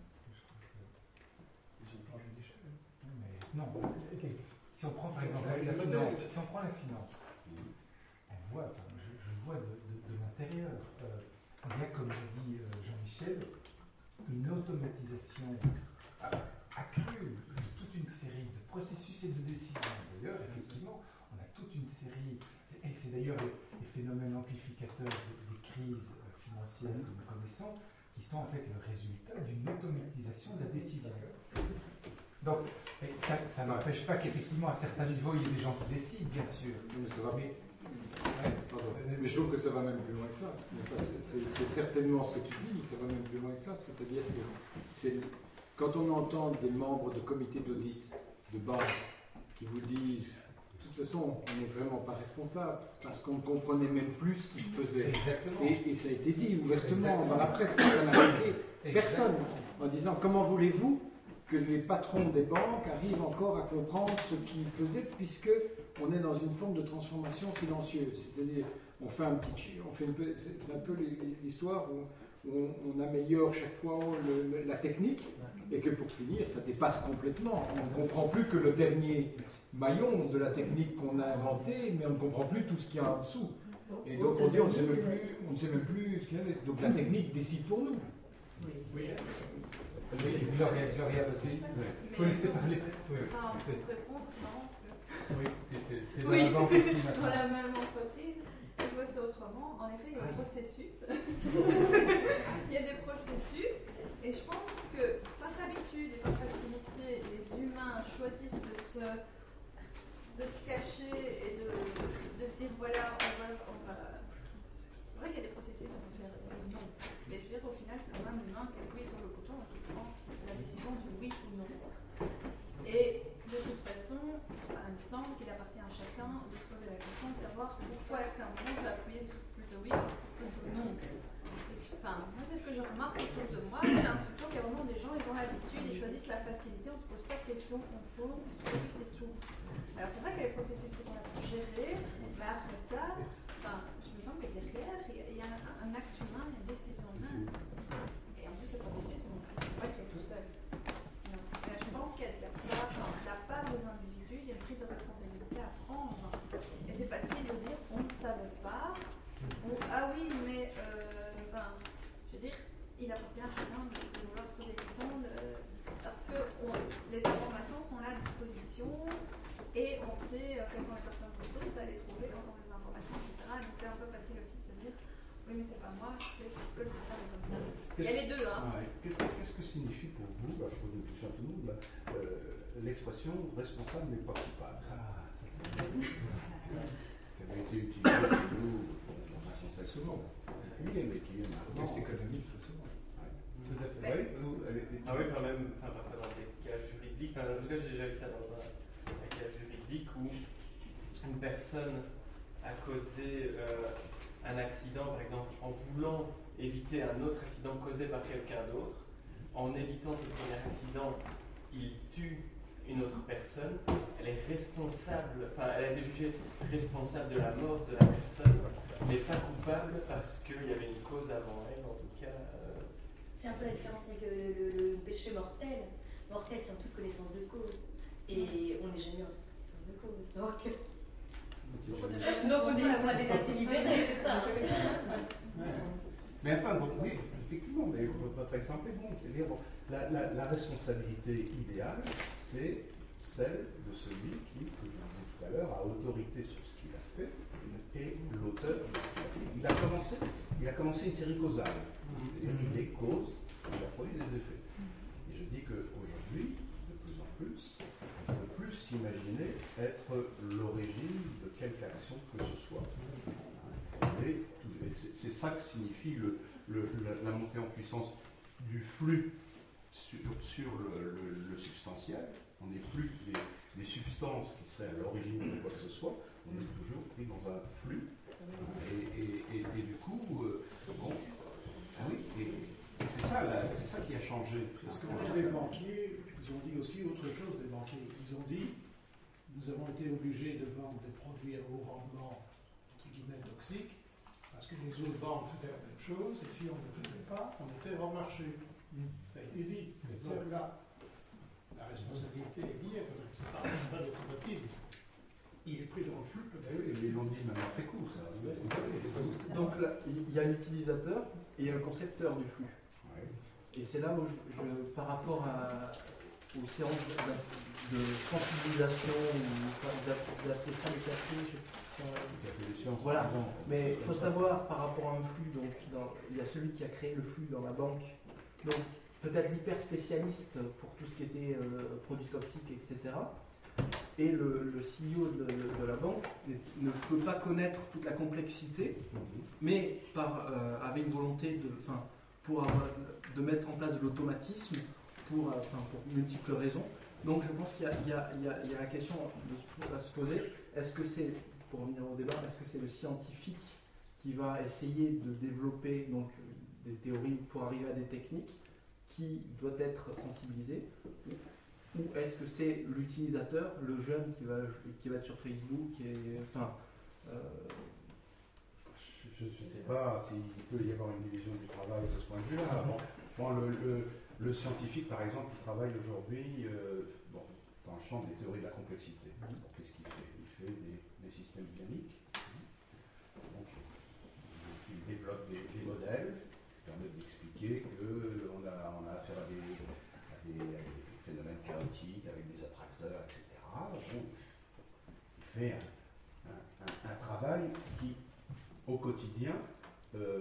[SPEAKER 5] Ils ont changé d'échelle.
[SPEAKER 3] Non, okay. Si on prend par exemple la, la finance, si on prend la finance, mmh. on voit, enfin, je, je vois de, de, de l'intérieur, euh, il y a, comme le dit euh, Jean-Michel, une automatisation accrue de toute une série de processus et de décisions. D'ailleurs, effectivement, on a toute une série, et c'est d'ailleurs les, les phénomènes amplificateurs des, des crises financières que nous connaissons, qui sont en fait le résultat d'une automatisation de la décision. Donc, ça, ça n'empêche pas qu'effectivement, à certains niveaux, il y ait des gens qui décident, bien sûr.
[SPEAKER 8] Mais, ça va...
[SPEAKER 3] mais,
[SPEAKER 8] ouais, pardon. Mais je trouve que ça va même plus loin que ça. C'est certainement ce que tu dis, ça va même plus loin que ça. C'est-à-dire que c'est... Quand on entend des membres de comités d'audit, de banques, qui vous disent de toute façon, on n'est vraiment pas responsable, parce qu'on ne comprenait même plus ce qui se faisait. Et, et ça a été dit ouvertement Exactement. Dans la presse, ça n'a choqué personne, en disant comment voulez-vous que les patrons des banques arrivent encore à comprendre ce qu'ils faisaient, puisque on est dans une forme de transformation silencieuse. C'est-à-dire, on fait un petit, on fait une, c'est un peu l'histoire où On, on améliore chaque fois le, le, la technique et que pour finir, ça dépasse complètement. On ne comprend plus que le dernier maillon de la technique qu'on a inventé, mais on ne comprend plus tout ce qu'il y a en dessous. Et donc on dit on ne sait même plus, on ne sait même plus ce qu'il y a. Donc la technique décide pour nous.
[SPEAKER 5] Oui. Oui.
[SPEAKER 3] Gloria, Gloria, parce qu'il faut laisser parler.
[SPEAKER 4] Pour répondre, c'est marrant que
[SPEAKER 3] Oui, t'es, t'es dans
[SPEAKER 9] Oui,
[SPEAKER 3] la banque ici
[SPEAKER 9] dans
[SPEAKER 3] maintenant.
[SPEAKER 9] la même entreprise. Je vois ça autrement. En effet, il y a des processus. Il y a des processus. Et je pense que par habitude et par facilité, les humains choisissent de se, de se cacher et de, de se dire voilà, on va. On va... C'est vrai qu'il y a des processus, on peut faire non. Mais je veux dire, au final, c'est quand même l'humain qui appuie sur le bouton et qui prend la décision du oui ou non. Et de toute façon, bah, il me semble qu'il appartient à chacun de se poser la question de savoir pourquoi est-ce qu'à un moment on va appuyer sur plutôt oui ou plutôt non. Enfin, moi, c'est ce que je remarque autour de moi. J'ai l'impression qu'il y a vraiment des gens, ils ont l'habitude, ils choisissent la facilité, on ne se pose pas de questions, on fonce, et puis c'est tout. Alors, c'est vrai qu'il y a les processus qui sont là pour gérer, mais après ça, enfin, je me sens que derrière, il y a un, un acte humain, il y a une décision humaine. Et en plus, ce processus, c'est vrai qu'il est tout seul. Mais je pense qu'il y a de la part, enfin, de la part des individus, il y a une prise de responsabilité à prendre. Et c'est facile de dire on ne savait pas, ou ah oui, mais euh, enfin, je veux dire, il appartient à chacun de, de vouloir se poser des questions, de, parce que on, les informations sont là à disposition et on sait euh, quelles sont les personnes ressources à les trouver quand on a des informations, et cetera. Donc c'est un peu facile aussi de se dire oui, mais c'est pas moi, c'est parce que le système est comme ça. Il y a les deux, hein.
[SPEAKER 1] Ouais. Qu'est-ce, que, qu'est-ce que signifie pour vous, bah, je pose une question à tout le monde, là, euh, l'expression responsable mais pas coupable ah, ça, qui avait été utilisée chez nous dans un contexte souvent. Oui, mais qui est un contexte économique très souvent. Ouais. Tout à fait. Oui, vous, elle est,
[SPEAKER 10] ah oui, enfin même, enfin parfois dans des cas juridiques, enfin, en tout cas j'ai déjà vu ça dans un, un cas juridique où une personne a causé euh, un accident, par exemple, en voulant éviter un autre accident causé par quelqu'un d'autre. En évitant ce premier accident, il tue une autre personne. Elle est responsable, enfin, elle a été jugée responsable de la mort de la personne, mais pas coupable parce qu'il y avait une cause avant elle, en tout cas. Euh...
[SPEAKER 11] C'est un peu la différence avec le, le, le péché mortel. Mortel, c'est en toute connaissance de cause. Et on n'est jamais en toute connaissance de cause. Donc, non, on est la moitié assez libérée, c'est ça.
[SPEAKER 1] Ouais. Mais enfin, bon, oui, effectivement, mais votre exemple est bon. C'est-à-dire, bon, la, la, la responsabilité idéale, c'est celle de celui qui, comme je disais tout à l'heure, a autorité sur ce qu'il a fait et l'auteur. Il a commencé, il a commencé une série causale. C'est-à-dire qu'il est cause, il a produit des effets. Et je dis qu'aujourd'hui, de plus en plus, on ne peut plus s'imaginer être l'origine de quelque action que ce soit. Et c'est ça que signifie le, le, la, la montée en puissance du flux sur, sur le, le, le substantiel. On n'est plus des, des substances qui seraient à l'origine de quoi que ce soit, on est toujours pris dans un flux. Et, et, et, et du coup, euh, bon, ah oui, et, et c'est ça, là, c'est ça qui a changé.
[SPEAKER 5] Parce que les banquiers, ils ont dit aussi autre chose des banquiers. Ils ont dit, nous avons été obligés de vendre des produits à haut rendement, entre guillemets toxiques, parce que les autres banques faisaient la même chose, et si on ne le faisait pas, on était hors marché. Mm. Ça a été dit. Donc là, la responsabilité est liée, c'est pas, pas d'automatisme. Il est pris dans le flux, peut-être.
[SPEAKER 1] Oui, ils l'ont dit même après coup, ça.
[SPEAKER 6] Donc là, il y a l'utilisateur et il y a le concepteur du flux.
[SPEAKER 1] Ouais.
[SPEAKER 6] Et c'est là où, je, je, par rapport à, aux séances de, de sensibilisation ou d'appeler ça le café, voilà. Mais il faut savoir par rapport à un flux, donc dans, il y a celui qui a créé le flux dans la banque, donc peut-être l'hyper spécialiste pour tout ce qui était euh, produits toxiques, et cetera. Et le, le C E O de, de la banque ne peut pas connaître toute la complexité, mais par, euh, avait une volonté de, enfin, pour avoir, de mettre en place de l'automatisme pour, enfin, pour multiples raisons. Donc je pense qu'il y a, il y a, il y a, il y a la question de, à se poser, est-ce que c'est, pour revenir au débat, est-ce que c'est le scientifique qui va essayer de développer donc, des théories pour arriver à des techniques qui doit être sensibilisé, ou est-ce que c'est l'utilisateur, le jeune qui va, qui va être sur Facebook et, enfin, euh...
[SPEAKER 1] Je ne sais pas s'il peut y avoir une division du travail de ce point de vue-là. Bon, bon, le, le, le scientifique, par exemple, il travaille aujourd'hui euh, bon, dans le champ des théories de la complexité. Bon, qu'est-ce qu'il fait? Il fait des, des systèmes dynamiques. Donc, il développe des, des modèles qui permettent d'expliquer qu'on a, on a affaire à des, à des, à des phénomènes chaotiques avec des attracteurs, et cetera. Bon, quotidien euh,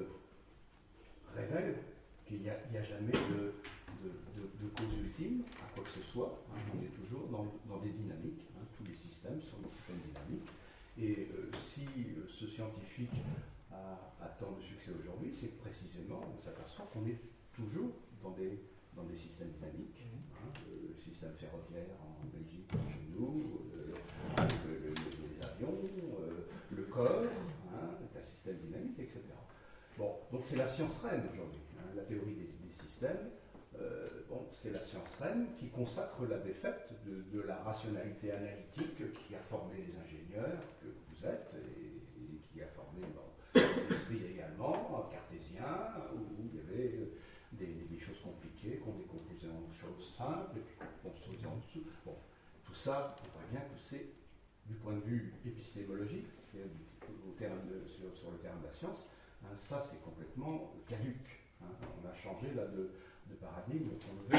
[SPEAKER 1] révèle qu'il n'y a, a jamais de, de, de, de cause ultime à quoi que ce soit. Hein, on est toujours dans, dans des dynamiques. Hein, tous les systèmes sont des systèmes dynamiques. Et euh, si euh, ce scientifique a, a tant de succès aujourd'hui, c'est que précisément, on s'aperçoit qu'on est toujours dans des, dans des systèmes dynamiques. Hein, le système ferroviaire en Belgique, chez nous, euh, le, le, le, les avions, euh, le corps, hein, est un système dynamique, et cetera. Bon, donc c'est la science reine aujourd'hui, hein, la théorie des, des systèmes. Euh, bon, c'est la science reine qui consacre la défaite de, de la rationalité analytique qui a formé les ingénieurs que vous êtes et, et qui a formé bon, l'esprit également, cartésien, où il y avait des, des choses compliquées qu'on décomposait en choses simples et puis qu'on construisait en dessous. Bon, tout ça, on voit bien que c'est, du point de vue épistémologique, c'est-à-dire au terme de, sur, sur le terme de la science, hein, ça c'est complètement caduc. Hein, on a changé là de, de paradigme.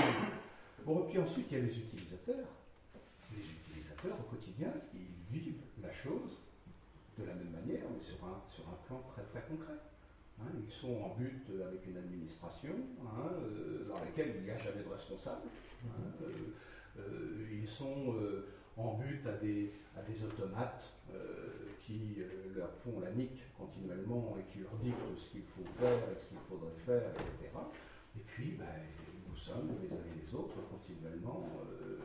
[SPEAKER 1] Bon, et puis ensuite il y a les utilisateurs. Les utilisateurs au quotidien, ils vivent la chose de la même manière, mais sur un, sur un plan très très concret. Hein, ils sont en but avec une administration hein, euh, dans laquelle il n'y a jamais de responsable. Hein, euh, euh, ils sont euh, en but à des, à des automates euh, qui euh, leur font la nique continuellement et qui leur dictent ce qu'il faut faire et ce qu'il faudrait faire, et cetera. Et puis, ben, nous sommes les uns et les autres continuellement euh,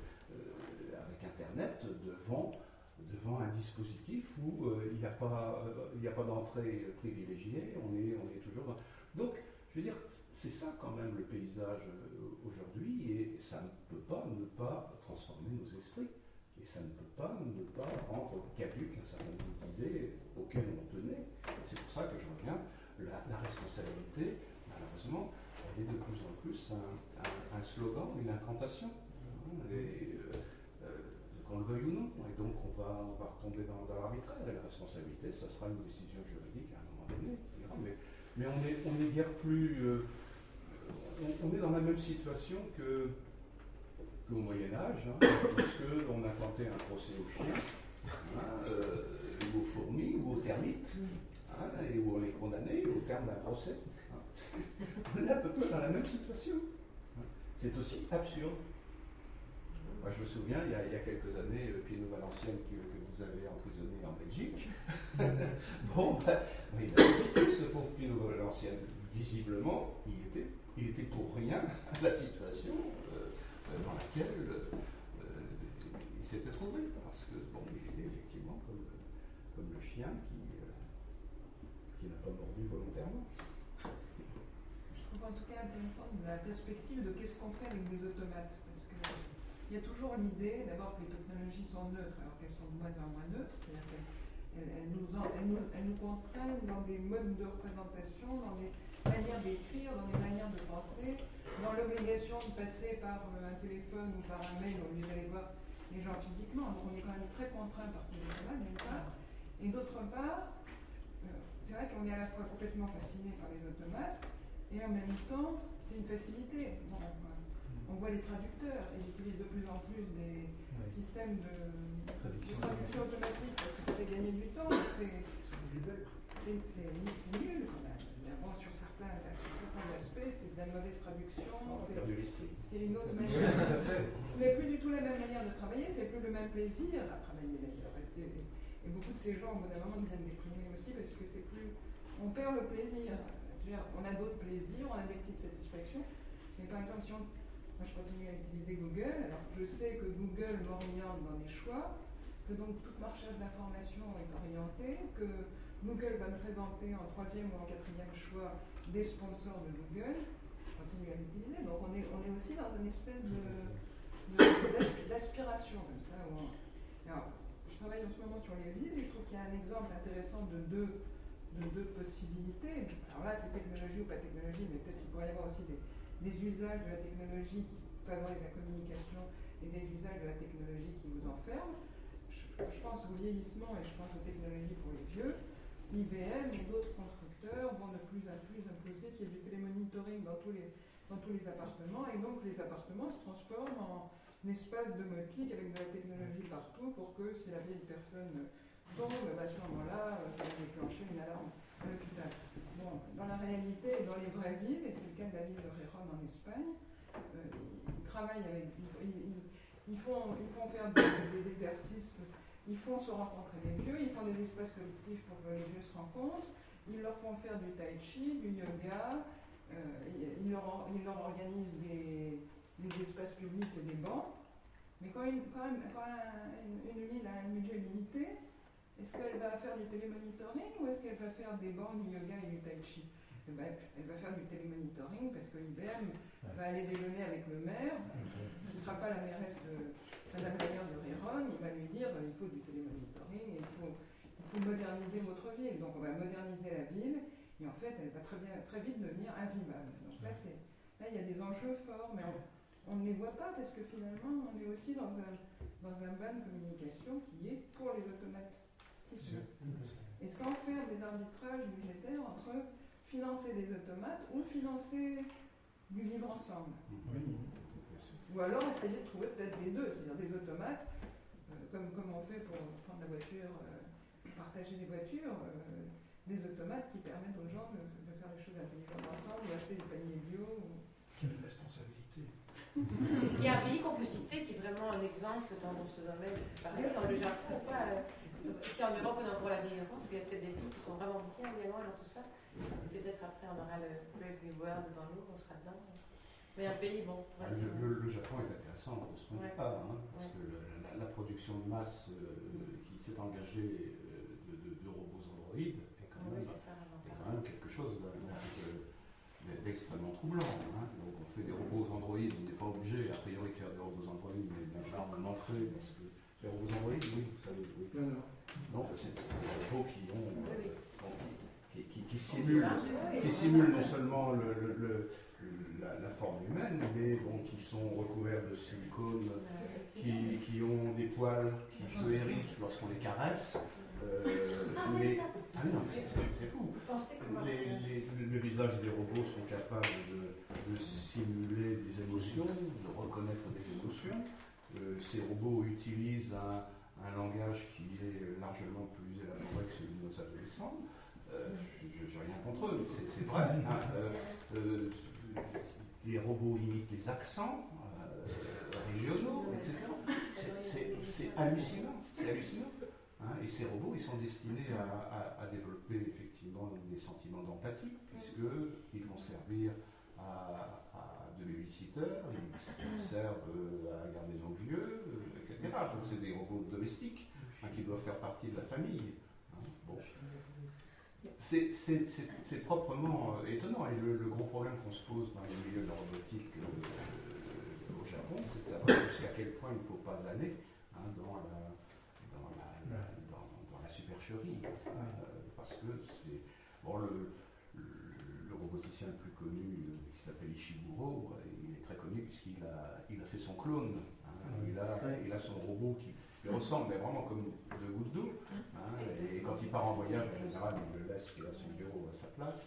[SPEAKER 1] euh, avec Internet devant devant un dispositif où euh, il n'y a pas, euh, pas d'entrée privilégiée, on est, on est toujours... Donc, je veux dire, c'est ça quand même le paysage euh, aujourd'hui, et ça ne peut pas ne pas transformer nos esprits, et ça ne peut pas ne pas rendre caduque un certain nombre d'idées auxquelles on tenait. C'est pour ça que je reviens, la, la responsabilité, malheureusement, elle est de plus en plus un, un, un slogan, une incantation. Et, euh, qu'on le veuille ou non, et donc on va, on va retomber dans, dans l'arbitraire, et la responsabilité, ça sera une décision juridique à un moment donné, mais, mais on n'est on est guère plus, euh, on, on est dans la même situation que qu'au Moyen-Âge, hein, lorsqu'on a tenté un procès aux chiens, hein, euh, ou aux fourmis, ou aux termites, hein, et où on est condamné au terme d'un procès. Hein. On est à peu près dans la même situation. C'est aussi absurde. Moi, je me souviens, il y a, il y a quelques années, euh, Pino Valenciennes, que, que vous avez emprisonné en Belgique. Bon, ben, il avait été, ce pauvre Pino Valenciennes. Visiblement, il était, il était pour rien à la situation euh, dans laquelle euh, il s'était trouvé. Parce que, bon, il était effectivement comme, comme le chien qui, euh, qui n'a pas mordu volontairement.
[SPEAKER 7] Je trouve en tout cas intéressant la perspective de qu'est-ce qu'on fait avec des automates. Parce que il y a toujours l'idée, d'abord, que les technologies sont neutres, alors qu'elles sont de moins en moins neutres, c'est-à-dire qu'elles elles nous, elles nous, elles nous contraignent dans des modes de représentation, dans des manières d'écrire, dans des manières de penser, dans l'obligation de passer par un téléphone ou par un mail au lieu d'aller voir les gens physiquement. Donc on est quand même très contraint par ces automates, d'une part. Et d'autre part, euh, c'est vrai qu'on est à la fois complètement fasciné par les automates, et en même temps, c'est une facilité. Bon, on voit les traducteurs, ils utilisent de plus en plus des oui. systèmes de, de traduction automatique parce que ça fait gagner du temps, mais c'est nul quand même. Bon, sur, certains, sur certains aspects, c'est de la mauvaise traduction, c'est une autre manière. Ce n'est plus du tout la même manière de travailler, c'est plus le même plaisir à travailler d'ailleurs. Et, et, et beaucoup de ces gens, au bout d'un moment, deviennent déprimés aussi parce que c'est plus. On perd le plaisir. On a d'autres plaisirs, on a des petites satisfactions. Mais par exemple, si on. Moi, je continue à utiliser Google. Alors, je sais que Google m'oriente dans des choix, que donc toute ma recherche d'information est orientée, que Google va me présenter en troisième ou en quatrième choix des sponsors de Google. Je continue à l'utiliser. Donc, on est, on est aussi dans une espèce d'aspiration comme ça. On... Alors, je travaille en ce moment sur les villes et je trouve qu'il y a un exemple intéressant de deux, de deux possibilités. Alors là, c'est technologie ou pas technologie, mais peut-être qu'il pourrait y avoir aussi des. des usages de la technologie qui favorisent la communication et des usages de la technologie qui vous enferment. Je, je pense au vieillissement et je pense aux technologies pour les vieux. I B M et d'autres constructeurs vont de plus en plus imposer qu'il y ait du télémonitoring dans tous, les, dans tous les appartements et donc les appartements se transforment en un espace domotique avec de la technologie partout pour que si la vieille personne tombe, bah, à ce moment-là, ça va déclencher une alarme à l'hôpital. Bon, dans la réalité, dans les vraies villes, et c'est le cas de la ville de Gijón en Espagne, euh, ils travaillent avec, ils, ils, ils, font, ils font faire des, des exercices, ils font se rencontrer les vieux, ils font des espaces collectifs pour que les vieux se rencontrent, ils leur font faire du tai chi, du yoga, euh, ils, leur, ils leur organisent des, des espaces publics et des bancs. Mais quand une, quand même, quand une, une ville a un budget limité, est-ce qu'elle va faire du télémonitoring ou est-ce qu'elle va faire des bancs, du yoga et du tai chi? Eh ben, elle va faire du télémonitoring parce que l'I B M va aller déjeuner avec le maire, ce ne sera pas la mairesse de Madame la maire de Gijón, il va lui dire il faut du télémonitoring, il faut, il faut moderniser votre ville. Donc on va moderniser la ville et en fait elle va très, bien, très vite devenir invivable. Donc là, c'est, là il y a des enjeux forts, mais on, on ne les voit pas parce que finalement on est aussi dans un, dans un bas de communication qui est pour les automates. Et sans faire des arbitrages budgétaires entre financer des automates ou financer du vivre ensemble. Ou alors essayer de trouver peut-être les deux, c'est-à-dire des automates, euh, comme, comme on fait pour prendre la voiture, euh, partager des voitures, euh, des automates qui permettent aux gens de, de faire des choses intelligentes ensemble, ou acheter des paniers bio. Ou...
[SPEAKER 5] Quelle responsabilité.
[SPEAKER 11] Est-ce qu'il y a un pays qu'on peut citer qui est vraiment un exemple dans ce domaine? Pareil, dans le Japon ou pas? Ici en Europe, on a encore la vieille Europe, il y a peut-être des pays qui sont vraiment bien également dans tout ça. Peut-être après, on aura le Brave New World devant nous, on sera dedans. Mais un pays, bon.
[SPEAKER 1] Ah, le, le, le Japon est intéressant de ce point de vue, hein, parce
[SPEAKER 11] ouais.
[SPEAKER 1] que la, la production de masse euh, qui s'est engagée euh, de, de, de robots androïdes est quand même, oui, ça, est quand même quelque chose d'extrêmement troublant. Hein. Donc on fait des robots androïdes, on n'est pas obligé a priori de faire des robots androïdes, mais là on en fait parce que les robots androïdes, oui, vous savez, oui. Non, non. Non, c'est des robots qui ont, euh, bon, qui, qui, qui, simulent, qui simulent non seulement le, le, le, la, la forme humaine, mais bon, qui sont recouverts de silicone, qui, qui ont des poils qui se hérissent lorsqu'on les caresse. Euh,
[SPEAKER 11] ah,
[SPEAKER 1] les,
[SPEAKER 11] oui,
[SPEAKER 1] ah non, c'est fou. Les, les, le visage des robots sont capables de, de simuler des émotions, de reconnaître des émotions. Euh, ces robots utilisent un, un langage qui est largement plus élaboré que celui de nos adolescents. Euh, je n'ai rien contre eux, mais c'est vrai. Hein. Euh, euh, les robots imitent les accents euh, régionaux, et cetera. C'est hallucinant. C'est hallucinant. Hein, et ces robots, ils sont destinés à, à, à développer effectivement des sentiments d'empathie, puisqu'ils vont servir à, à de babysitters, ils servent à garder nos vieux, et cetera. Donc c'est des robots domestiques hein, qui doivent faire partie de la famille. Hein, bon. C'est proprement euh, étonnant. Et le, le gros problème qu'on se pose dans les milieux de la robotique euh, au Japon, c'est de savoir jusqu'à quel point il ne faut pas aller hein, dans la Dans, dans la supercherie, euh, parce que c'est bon, le, le, le roboticien le plus connu euh, qui s'appelle Ishiguro, euh, il est très connu puisqu'il a, il a fait son clone. Hein, il, a, il a son robot qui lui ressemble mais vraiment comme deux gouttes d'eau. Hein, et, et quand il part en voyage, en général, il le laisse à son bureau à sa place.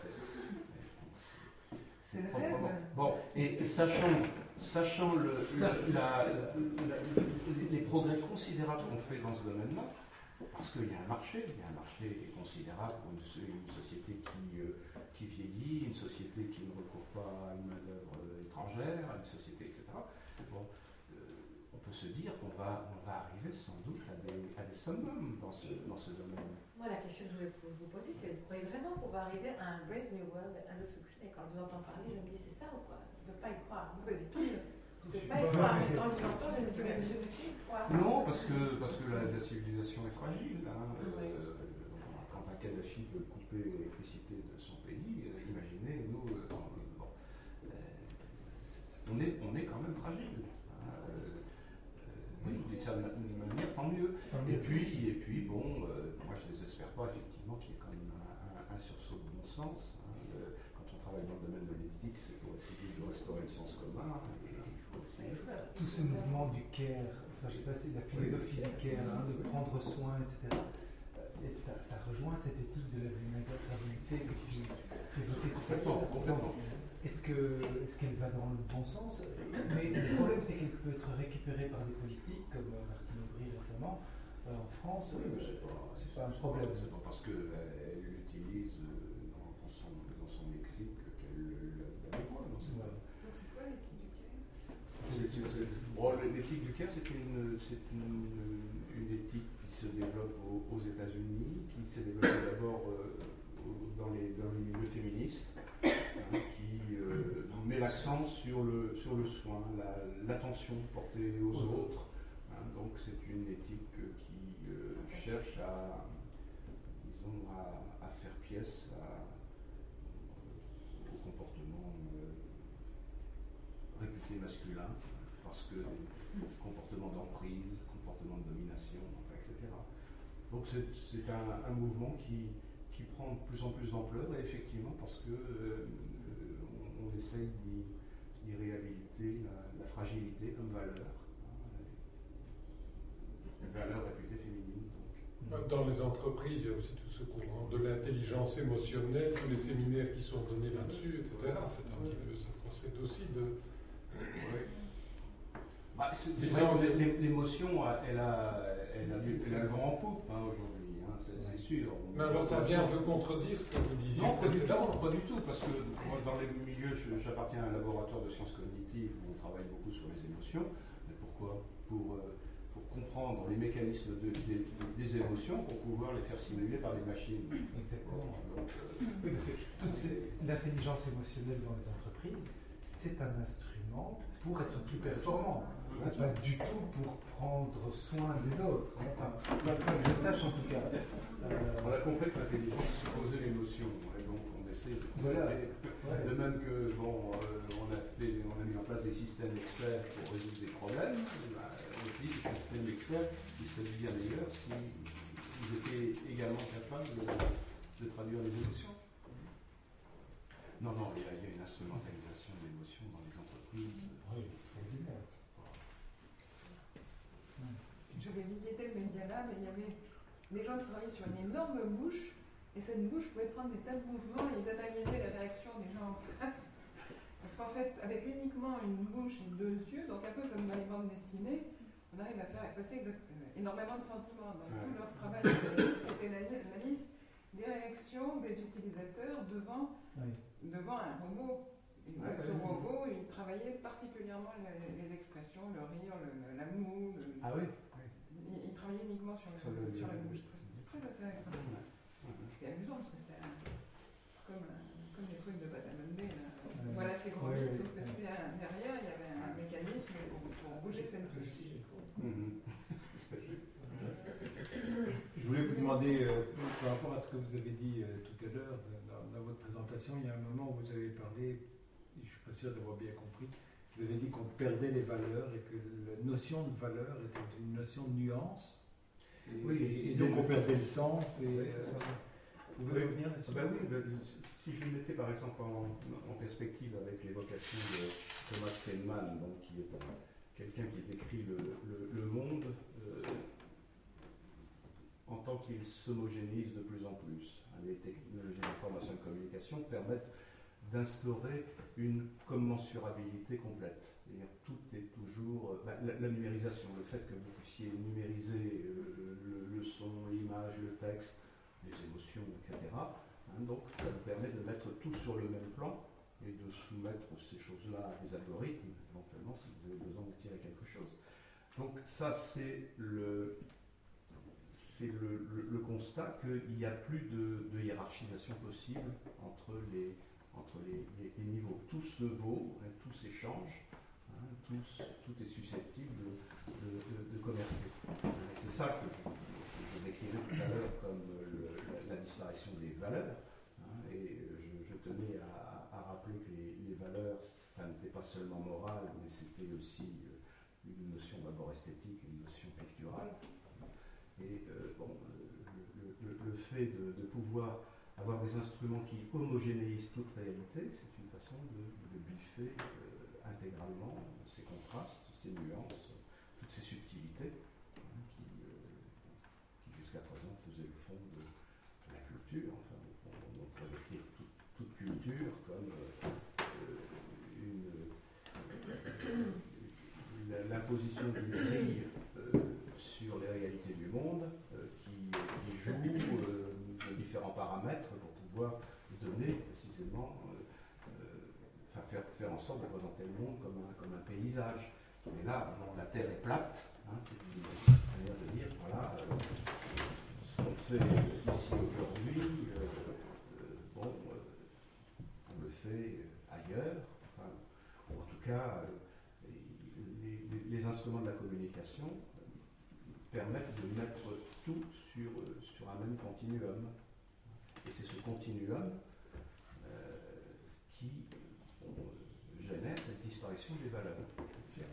[SPEAKER 1] C'est proprement. Bon, et, et sachant, sachant le, la, la, la, la, les progrès considérables qu'on fait dans ce domaine-là, parce qu'il y a un marché, il y a un marché considérable pour une, une société qui, euh, qui vieillit, une société qui ne recourt pas à une main-d'œuvre étrangère, à une société, et cetera. Bon, euh, on peut se dire qu'on va, on va arriver sans doute à des, à des summums dans ce, dans ce domaine.
[SPEAKER 11] Moi, la question que je voulais vous poser, c'est vous croyez vraiment qu'on va arriver à un Brave New World Indo-Solution? Et quand je vous entends parler, je me dis c'est ça ou quoi? Je ne peux pas y croire. Vous pouvez tout. Je ne peux pas y croire. Mais quand je vous entends, je me dis mais monsieur, monsieur, y croire.
[SPEAKER 1] Non, parce que, parce que la, la civilisation est fragile. Hein. Oui. Euh, quand un Kadhafi veut couper l'électricité de son pays, euh, imaginez, nous, euh, bon, euh, on, est, on est quand même fragile. Hein. Euh, oui, je dis ça d'une manière, tant mieux. Et puis, et puis bon, euh, moi je ne désespère pas effectivement qu'il y ait quand même un, un, un sursaut de bon sens. Hein. Euh, quand on travaille dans le domaine de l'éthique, c'est pour essayer de restaurer le sens commun. Et il faut essayer.
[SPEAKER 3] Tous ces mouvements du care, enfin je ne sais pas si la philosophie du care, hein, de prendre soin, et cetera. Et ça, ça rejoint cette éthique de la vulnérabilité que tu évoquais tout à l'heure. Complètement. Est-ce qu'elle est qu'elle va dans le bon sens? Mais le problème, c'est qu'elle peut être récupérée par des politiques, comme Martine Aubry récemment, euh, en France,
[SPEAKER 1] oui,
[SPEAKER 3] euh,
[SPEAKER 1] c'est pas,
[SPEAKER 3] c'est pas un problème.
[SPEAKER 1] C'est pas parce qu'elle l'utilise euh, dans, dans, son, dans son lexique qu'elle la dévoile.
[SPEAKER 7] Donc c'est quoi l'éthique du
[SPEAKER 1] Caire? Bon, l'éthique du Caire, c'est une, une, une éthique qui se développe aux, aux États-Unis, qui s'est développée d'abord euh, dans, les, dans les milieux féministes, hein, qui euh, met l'accent sur le, sur le soin, l'attention la, portée aux, aux autres. autres. Hein, donc c'est une éthique qui euh, cherche à, disons, à, à faire pièce à, au comportement euh, réputé masculin, parce que comportement d'emprise, comportement de domination, enfin, et cetera. Donc c'est un, un mouvement qui, qui prend de plus en plus d'ampleur, et effectivement parce que euh, on, on essaye d'y réhabiliter la, la fragilité comme valeur, hein, une valeur réputée féminine. Donc.
[SPEAKER 2] Dans les entreprises, il y a aussi tout ce courant de l'intelligence émotionnelle, tous les séminaires qui sont donnés là-dessus, et cetera. C'est un petit peu, ça procède aussi de...
[SPEAKER 1] Ouais. Bah, c'est vrai que l'émotion, elle a, elle, a, elle a le vent en poupe hein, aujourd'hui, hein, c'est sûr.
[SPEAKER 2] Mais alors ça vient un peu contredire ce que vous disiez.
[SPEAKER 1] Non, pas du tout, pas du tout, parce que moi, dans les milieux, j'appartiens à un laboratoire de sciences cognitives où on travaille beaucoup sur les émotions. Mais pourquoi? Pour, euh, pour comprendre les mécanismes de, de, de, des émotions, pour pouvoir les faire simuler par des machines.
[SPEAKER 3] Exactement. Donc, euh, oui, parce que toute l'intelligence émotionnelle dans les entreprises, c'est un instrument pour être plus performant. C'est pas du tout pour prendre soin des autres. Enfin, pas que je sache en tout cas.
[SPEAKER 1] Euh... On a compris que l'intelligence supposait l'émotion, et donc on essaie de
[SPEAKER 3] voilà.
[SPEAKER 1] Ouais. De même que bon, euh, on a fait, on a mis en place des systèmes experts pour résoudre des problèmes. Bah, aussi, ces systèmes experts, ils seraient bien meilleurs s'ils étaient également capables de, de traduire les émotions. Non, non, il y a, il y a une instrumentalisation de l'émotion dans les entreprises.
[SPEAKER 3] Oui, c'est évident.
[SPEAKER 7] J'avais visité le Média mais il y avait des gens qui travaillaient sur une énorme bouche, et cette bouche pouvait prendre des tas de mouvements, et ils analysaient les réactions des gens en face. Parce qu'en fait, avec uniquement une bouche et deux yeux, donc un peu comme dans les bandes dessinées, on arrive à faire passer énormément de sentiments. Donc tout leur travail, c'était l'analyse des réactions des utilisateurs devant, oui. devant un robot. Et donc, ouais, ce oui, robot, oui. il travaillait particulièrement les, les expressions, le rire, le, la moue. Le,
[SPEAKER 1] ah oui,
[SPEAKER 7] oui. Il, il travaillait uniquement sur, sur, le, sur la bouche. C'était très intéressant. Ouais. Ouais. C'était amusant parce que c'était comme, comme les trucs de Badalamé. Ouais. Voilà, c'est gros ouais, sauf que c'était derrière, il y avait un mécanisme pour, pour bouger cette bouche.
[SPEAKER 12] Mm-hmm. Je voulais vous demander, euh, par rapport à ce que vous avez dit euh, tout à l'heure dans, dans votre présentation, il y a un moment où vous avez parlé, je ne suis pas sûr d'avoir bien compris, vous avez dit qu'on perdait les valeurs et que la notion de valeur était une notion de nuance. Et,
[SPEAKER 1] oui,
[SPEAKER 12] et, et donc on perdait le sens. Et, oui, euh, vous voulez revenir là-dessus?
[SPEAKER 1] Ben oui, ben, si je le mettais par exemple en, en perspective avec l'évocation de Thomas Feynman, donc, qui est quelqu'un qui décrit le, le, le monde euh, en tant qu'il s'homogénise de plus en plus. Les technologies d'information et de communication permettent d'instaurer une commensurabilité complète. C'est-à-dire tout est toujours... Ben, la, la numérisation, le fait que vous puissiez numériser euh, le, le son, l'image, le texte, les émotions, et cetera. Hein, donc ça vous permet de mettre tout sur le même plan et de soumettre ces choses-là à des algorithmes, éventuellement, si vous avez besoin de tirer quelque chose. Donc ça, c'est le... c'est le, le, le constat qu'il n'y a plus de, de hiérarchisation possible entre les, entre les, les, les niveaux. Tout se vaut, hein, tout s'échange, hein, tout, tout est susceptible de, de, de, de commercer. C'est ça que je, je décrivais tout à l'heure comme le, la, la disparition des valeurs. Hein, et je, je tenais à, à rappeler que les, les valeurs, ça n'était pas seulement moral, mais c'était aussi une notion d'abord esthétique, une notion picturale. Et euh, bon, le, le, le fait de, de pouvoir avoir des instruments qui homogénéisent toute réalité, c'est une façon de, de biffer euh, intégralement ces contrastes, ces nuances, toutes ces subtilités hein, qui, euh, qui jusqu'à présent faisaient le fond de, de la culture. Enfin, au fond, on pourrait décrire toute, toute culture comme euh, une, l'imposition d'une grille euh, sur les réalités du monde faire, faire en sorte de présenter le monde comme un, comme un paysage. Et là, bon, la Terre est plate, hein, c'est une manière de dire, voilà, euh, ce qu'on fait ici aujourd'hui, euh, euh, bon, euh, on le fait ailleurs, enfin, ou en tout cas, euh, les, les, les instruments de la communication permettent de mettre tout sur, sur un même continuum. Et c'est ce continuum euh, qui bon, génère cette disparition des valeurs.
[SPEAKER 11] C'est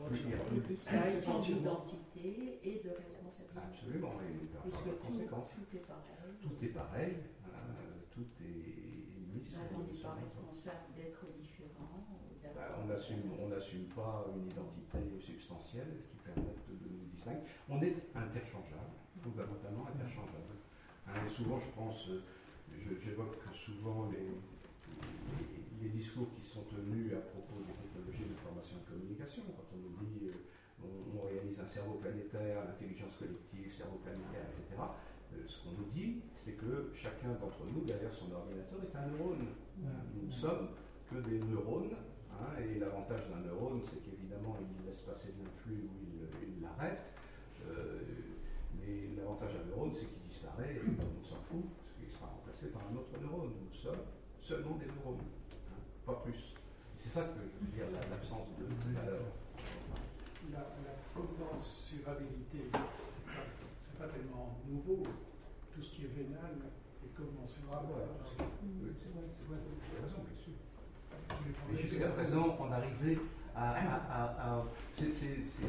[SPEAKER 11] d'identité et de responsabilité.
[SPEAKER 1] Absolument, et par conséquence.
[SPEAKER 11] Tout est pareil.
[SPEAKER 1] Tout est pareil, euh, tout est mis sur.
[SPEAKER 11] On n'est pas responsable d'être différent.
[SPEAKER 1] Bah, on n'assume on n'assume pas une identité substantielle qui permette de, de nous distinguer. On est interchangeable, fondamentalement interchangeable. Hein, et souvent, je pense, je, j'évoque souvent les, les, les discours qui sont tenus à propos des technologies d'information et de communication. Quand on nous dit euh, on, on réalise un cerveau planétaire, l'intelligence collective, cerveau planétaire, et cetera. Euh, ce qu'on nous dit, c'est que chacun d'entre nous, derrière son ordinateur, est un neurone. Nous ne sommes que des neurones. Hein, et l'avantage d'un neurone, c'est qu'évidemment, il laisse passer de l'influx ou il, il l'arrête. Euh, mais l'avantage d'un neurone, c'est qu'il disparaît, et on s'en fout, parce qu'il sera remplacé par un autre neurone. Nous sommes seulement des neurones, hein, pas plus. C'est ça que je veux dire, l'absence de valeur.
[SPEAKER 5] La, la commensurabilité, c'est pas, c'est pas tellement nouveau. Tout ce qui est vénal est commensurable.
[SPEAKER 1] Ah, voilà, oui, c'est vrai, c'est vrai, vous avez raison, bien sûr. Mais jusqu'à présent, on arrivait à. à, à, à c'est, c'est, c'est,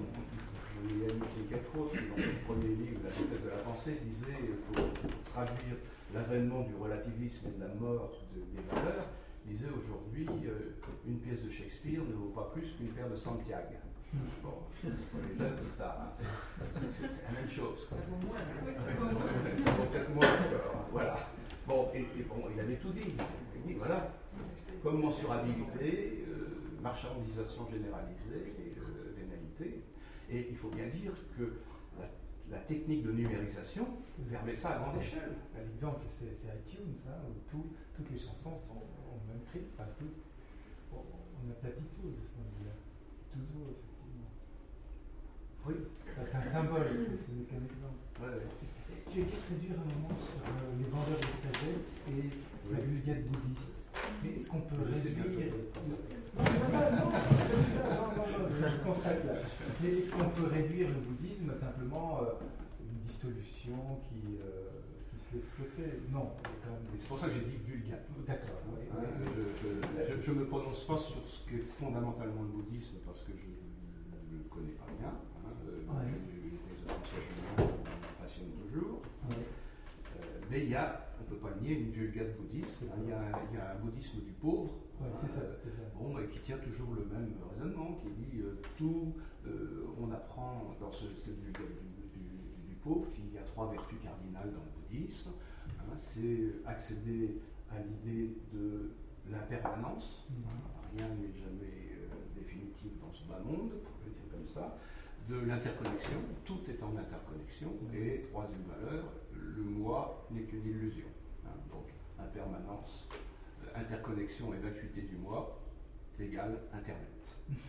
[SPEAKER 1] je l'ai invité quelques autres, dans le premier livre, La vitesse de la pensée, disait, pour, pour traduire l'avènement du relativisme et de la mort de, des valeurs, disait aujourd'hui, euh, une pièce de Shakespeare ne vaut pas plus qu'une paire de Santiago. Bon, pour les jeunes, c'est ça, hein, c'est, c'est, c'est la même chose.
[SPEAKER 7] Ça vaut moins. Oui,
[SPEAKER 1] ça vaut moins. Ça vaut peut-être moins. Alors, voilà. Bon, et, et bon, il avait tout dit. Il dit, voilà. Commensurabilité, euh, marchandisation généralisée, et, euh, vénalité. Et il faut bien dire que la, la technique de numérisation permet ça à grande échelle.
[SPEAKER 3] L'exemple, c'est, c'est iTunes, hein, où tout, toutes les chansons sont au même prix. Enfin, tout, on, on aplatit tout de ce point de vue-là. Toujours, effectivement. Oui, ça, c'est un symbole, c'est, c'est qu'un exemple.
[SPEAKER 1] Ouais, ouais.
[SPEAKER 3] Tu as été très dur un moment sur euh, les vendeurs de sagesse et oui. La vulgate bouddhiste. Mais est-ce qu'on peut
[SPEAKER 1] je
[SPEAKER 3] réduire. Non, non, non, je constate là. Mais est-ce qu'on peut réduire le bouddhisme à simplement euh, une dissolution qui, euh, qui se laisse flotter? Non, quand même.
[SPEAKER 1] C'est pour ça que j'ai dit vulgate.
[SPEAKER 3] D'accord. Oui,
[SPEAKER 1] hein,
[SPEAKER 3] oui.
[SPEAKER 1] Je ne me prononce pas sur ce qu'est fondamentalement le bouddhisme parce que je ne le connais pas bien. Hein, le,
[SPEAKER 3] ouais.
[SPEAKER 1] Les textes de François Chemin me passionnent toujours. Ouais. Euh, mais il y a, on ne peut pas nier, une vulgate bouddhiste. Hein, il, y a un, il y a un bouddhisme du pauvre.
[SPEAKER 3] Ouais,
[SPEAKER 1] hein,
[SPEAKER 3] c'est ça, c'est ça.
[SPEAKER 1] Bon, et qui tient toujours le même raisonnement, qui dit euh, tout, euh, on apprend dans ce, cette vulgate du, du, du pauvre qu'il y a trois vertus cardinales dans le bouddhisme. Hein, c'est accéder à l'idée de l'impermanence. Hein, rien n'est jamais euh, définitif dans ce bas monde, pour le dire comme ça. De l'interconnexion, tout est en interconnexion. Et troisième valeur, le moi n'est qu'une illusion. Hein, donc, impermanence, euh, interconnexion et vacuité du moi égale Internet.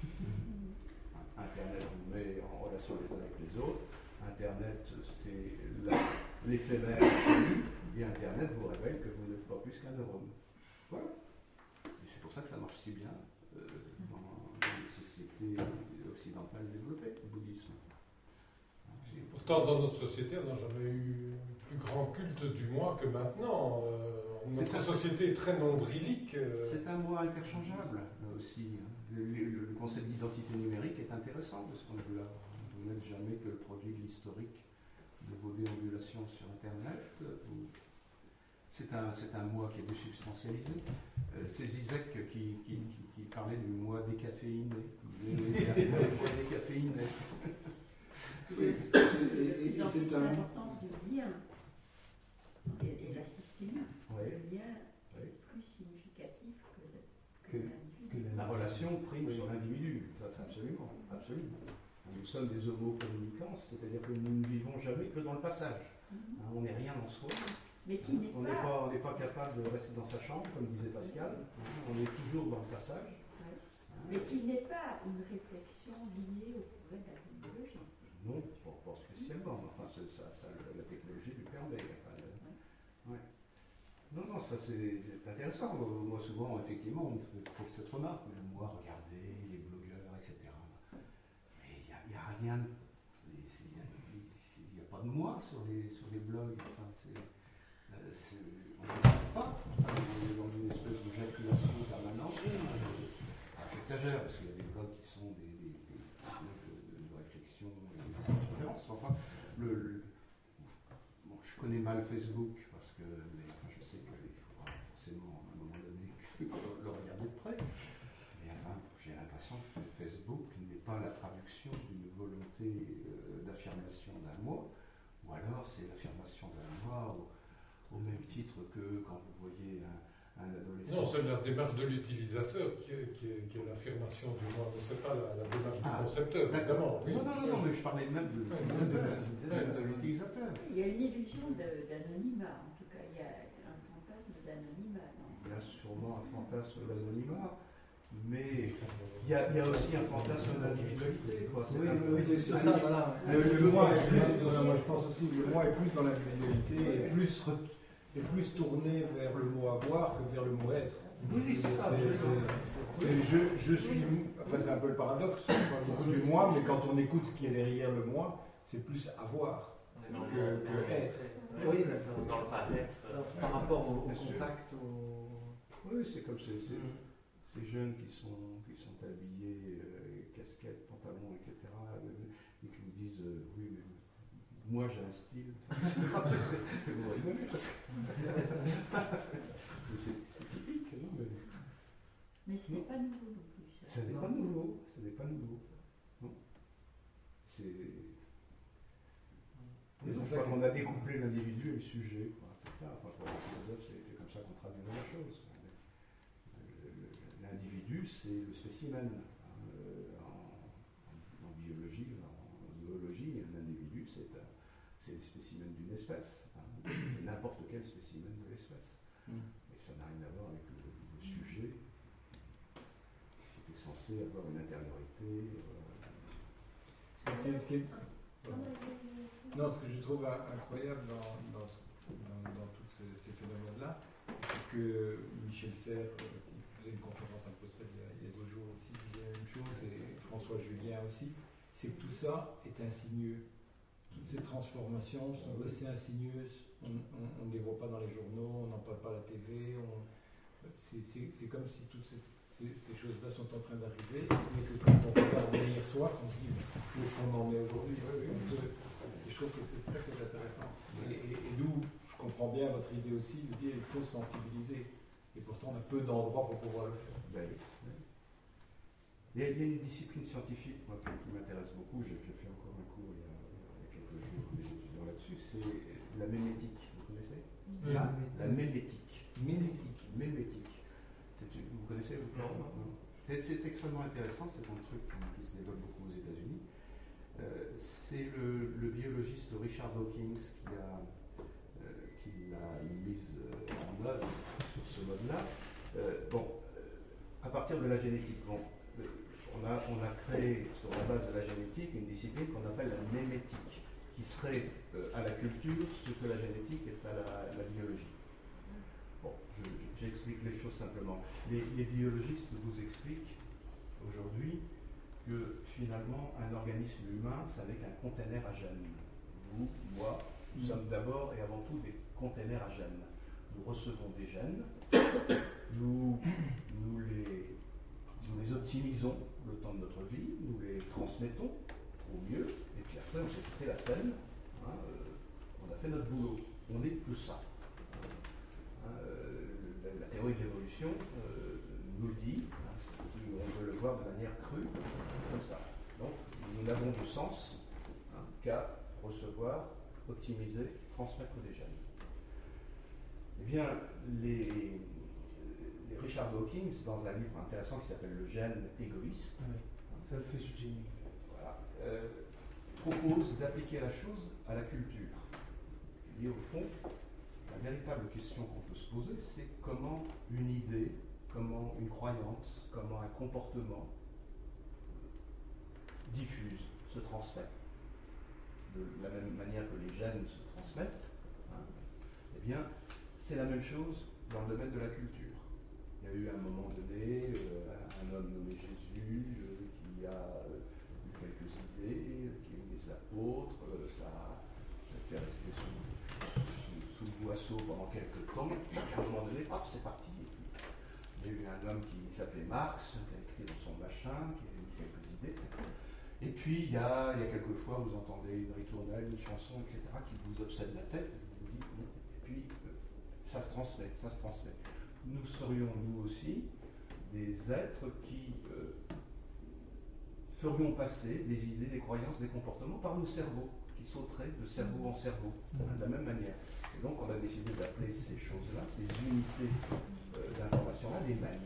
[SPEAKER 1] Hein, Internet vous met en relation les uns avec les autres. Internet, c'est la, l'éphémère absolu, et Internet vous révèle que vous n'êtes pas plus qu'un neurone. Voilà. Et c'est pour ça que ça marche si bien euh, dans les sociétés occidentales développées, le bouddhisme.
[SPEAKER 2] Pourtant, dans notre société, on n'a jamais eu un plus grand culte du moi que maintenant. Euh, notre
[SPEAKER 1] un,
[SPEAKER 2] société est très nombrilique. Euh...
[SPEAKER 1] C'est un moi interchangeable, là aussi. Le, le, le concept d'identité numérique est intéressant de ce point de vue-là. Vous n'êtes jamais que le produit de l'historique de vos déambulations sur Internet. C'est un, c'est un moi qui est désubstantialisé. Euh, c'est Zizek qui, qui, qui, qui parlait du moi décaféiné. Le moi décaféiné.
[SPEAKER 11] Oui, c'est l'importance du lien et, et la systémie. Oui. Le lien oui. est plus significatif que, que, que l'individu.
[SPEAKER 1] La relation prime oui. sur l'individu, ça c'est absolument, absolument. Nous sommes des homo communicants, c'est-à-dire que nous ne vivons jamais que dans le passage. Mm-hmm. Hein, on n'est rien en soi.
[SPEAKER 11] Mais qui n'est
[SPEAKER 1] on
[SPEAKER 11] pas...
[SPEAKER 1] n'est pas, on n'est pas capable de rester dans sa chambre, comme disait Pascal. On est toujours dans le passage.
[SPEAKER 4] Mais qui n'est pas une réflexion liée au progrès de la technologie.
[SPEAKER 1] Non, pas, pas spécialement, enfin, ça, ça, la technologie lui permet. Enfin, ouais. Ouais. Non, non, ça c'est intéressant. Moi, souvent, effectivement, on me fait, fait cette remarque. Moi, regardez les blogueurs, et cetera. Mais il n'y a, a rien. Il n'y a pas de moi sur les, sur les blogs. Enfin, c'est, euh, c'est, on ne sait pas. On est dans une espèce de jaculation permanente. Ah, j'exagère, parce qu'il y a des blogs qui sont des, des, des, des blogs de, de, de réflexion et de conférence. Enfin, le, le, bon, je connais mal Facebook, parce que mais, enfin, je sais qu'il faudra forcément, à un moment donné, le regarder de près. Mais enfin, j'ai l'impression que Facebook n'est pas la traduction d'une volonté euh, d'affirmation d'un moi, ou alors c'est l'affirmation d'un moi au, au même titre que quand vous voyez un, un adolescent.
[SPEAKER 2] Non, c'est la démarche de l'utilisateur qui est, qui est, qui est l'affirmation du moi, mais ce n'est pas la, la démarche ah, du concepteur, évidemment. Oui.
[SPEAKER 1] Non, non, non, non, mais je parlais même de l'utilisateur.
[SPEAKER 4] Il y a une illusion d'anonymat, en tout cas, il y a un fantasme d'anonymat.
[SPEAKER 1] Il y a sûrement un fantasme d'anonymat. Mais il y, a, il y a aussi un fantasme d'individualité.
[SPEAKER 12] Oui, oui, c'est ça. ça voilà. Le, le, le moi, est plus, voilà, moi je pense aussi que le moi est plus dans l'individualité et plus, est plus tourné vers le mot avoir que vers le mot être.
[SPEAKER 1] Oui, c'est ça.
[SPEAKER 12] C'est je, je suis. Enfin, c'est un peu le paradoxe. On parle beaucoup du moi, mais quand on écoute ce qui est derrière le moi, c'est plus avoir que, que être.
[SPEAKER 6] Oui,
[SPEAKER 10] dans le paraître.
[SPEAKER 6] Par rapport au, au contact. Au...
[SPEAKER 1] Oui, c'est comme c'est. Ces jeunes qui sont, qui sont habillés, euh, casquettes, pantalons, et cetera, euh, et qui vous disent euh, oui, mais moi j'ai un style. Vous rigolez parce que c'est typique, non mais,
[SPEAKER 4] mais ce n'est pas nouveau non plus.
[SPEAKER 1] Ça n'est pas nouveau, ce n'est pas nouveau. Non. C'est. C'est ça qu'on a découplé l'individu et le sujet. C'est ça, enfin, pour les philosophes, c'est comme ça qu'on traduit la chose. L'individu, c'est le spécimen. Euh, en, en biologie, en zoologie, un individu, c'est le spécimen d'une espèce. Hein. C'est n'importe quel spécimen de l'espèce. Mm. Et ça n'a rien à voir avec le, le sujet qui était censé avoir une intériorité. Euh...
[SPEAKER 12] Ce qui est, ce qui est... Non, ce que je trouve incroyable dans, dans, dans, dans tous ces, ces phénomènes-là, c'est que Michel Serres, une conférence un peu celle il y a, il y a deux jours aussi, disait la même chose, et François Julien aussi, c'est que tout ça est insinueux. Toutes ces transformations sont assez insinueuses, on ne les voit pas dans les journaux, on n'en parle pas à la T V, c'est comme si toutes ces, ces, ces choses-là sont en train d'arriver, et ce n'est que quand on regarde derrière soi qu'on se dit où est-ce qu'on en est aujourd'hui. Et je trouve que c'est ça qui est intéressant. Et, et, et d'où je comprends bien votre idée aussi de dire qu'il faut sensibiliser. Et pourtant, on a peu d'endroits pour pouvoir le faire.
[SPEAKER 1] Ben, oui. il, y a, il y a une discipline scientifique moi, qui m'intéresse beaucoup. J'ai fait encore un cours il y a, il y a quelques jours des étudiants là-dessus. C'est la mémétique. Vous connaissez?
[SPEAKER 12] Oui.
[SPEAKER 1] La, la mémétique.
[SPEAKER 12] Mémétique.
[SPEAKER 1] Mémétique. Vous connaissez vous? Non. C'est extrêmement intéressant. C'est un truc qui, qui se développe beaucoup aux États-Unis. Euh, c'est le, le biologiste Richard Dawkins qui a qui l'a mise en œuvre sur ce mode-là. Euh, bon, euh, à partir de la génétique, bon, euh, on, a, on a créé sur la base de la génétique une discipline qu'on appelle la mémétique, qui serait euh, à la culture ce que la génétique est à la, la biologie. Bon, j'explique les choses simplement. Les, les biologistes vous expliquent aujourd'hui que finalement un organisme humain, ça n'est qu'un conteneur à gènes. Vous, moi, nous sommes d'abord et avant tout des conteneurs à gènes. Nous recevons des gènes, nous, nous, les, nous les optimisons le temps de notre vie, nous les transmettons au mieux, et puis après on s'est quitté la scène, hein, euh, on a fait notre boulot. On n'est que ça. Hein, euh, la, la théorie de l'évolution euh, nous le dit, hein, si on veut le voir de manière crue, comme ça. Donc nous n'avons de sens hein, qu'à recevoir, optimiser, transmettre des gènes. Eh bien, les, les Richard Dawkins, dans un livre intéressant qui s'appelle Le gène égoïste,
[SPEAKER 3] oui, self-hygiene,
[SPEAKER 1] voilà, euh, propose d'appliquer la chose à la culture. Et au fond, la véritable question qu'on peut se poser, c'est comment une idée comment une croyance, comment un comportement diffuse, se transmet. De la même manière que les gènes se transmettent, hein, eh bien, c'est la même chose dans le domaine de la culture. Il y a eu à un moment donné euh, un homme nommé Jésus euh, qui a euh, eu quelques idées, euh, qui a eu des apôtres, euh, ça, ça s'est resté sous, sous, sous le boisseau pendant quelques temps, et puis à un moment donné, hop, c'est parti. Et puis, il y a eu un homme qui s'appelait Marx, qui a écrit dans son machin, qui a eu quelques idées. Et puis, il y a, il y a quelques fois, vous entendez une ritournelle, une chanson, et cetera, qui vous obsède la tête, et vous vous dites, bon, et puis, euh, ça se transmet, ça se transmet. Nous serions, nous aussi, des êtres qui euh, ferions passer des idées, des croyances, des comportements par nos cerveaux, qui sauteraient de cerveau en cerveau, hein, de la même manière. Et donc, on a décidé d'appeler ces choses-là, ces unités euh, d'information-là, des mêmes.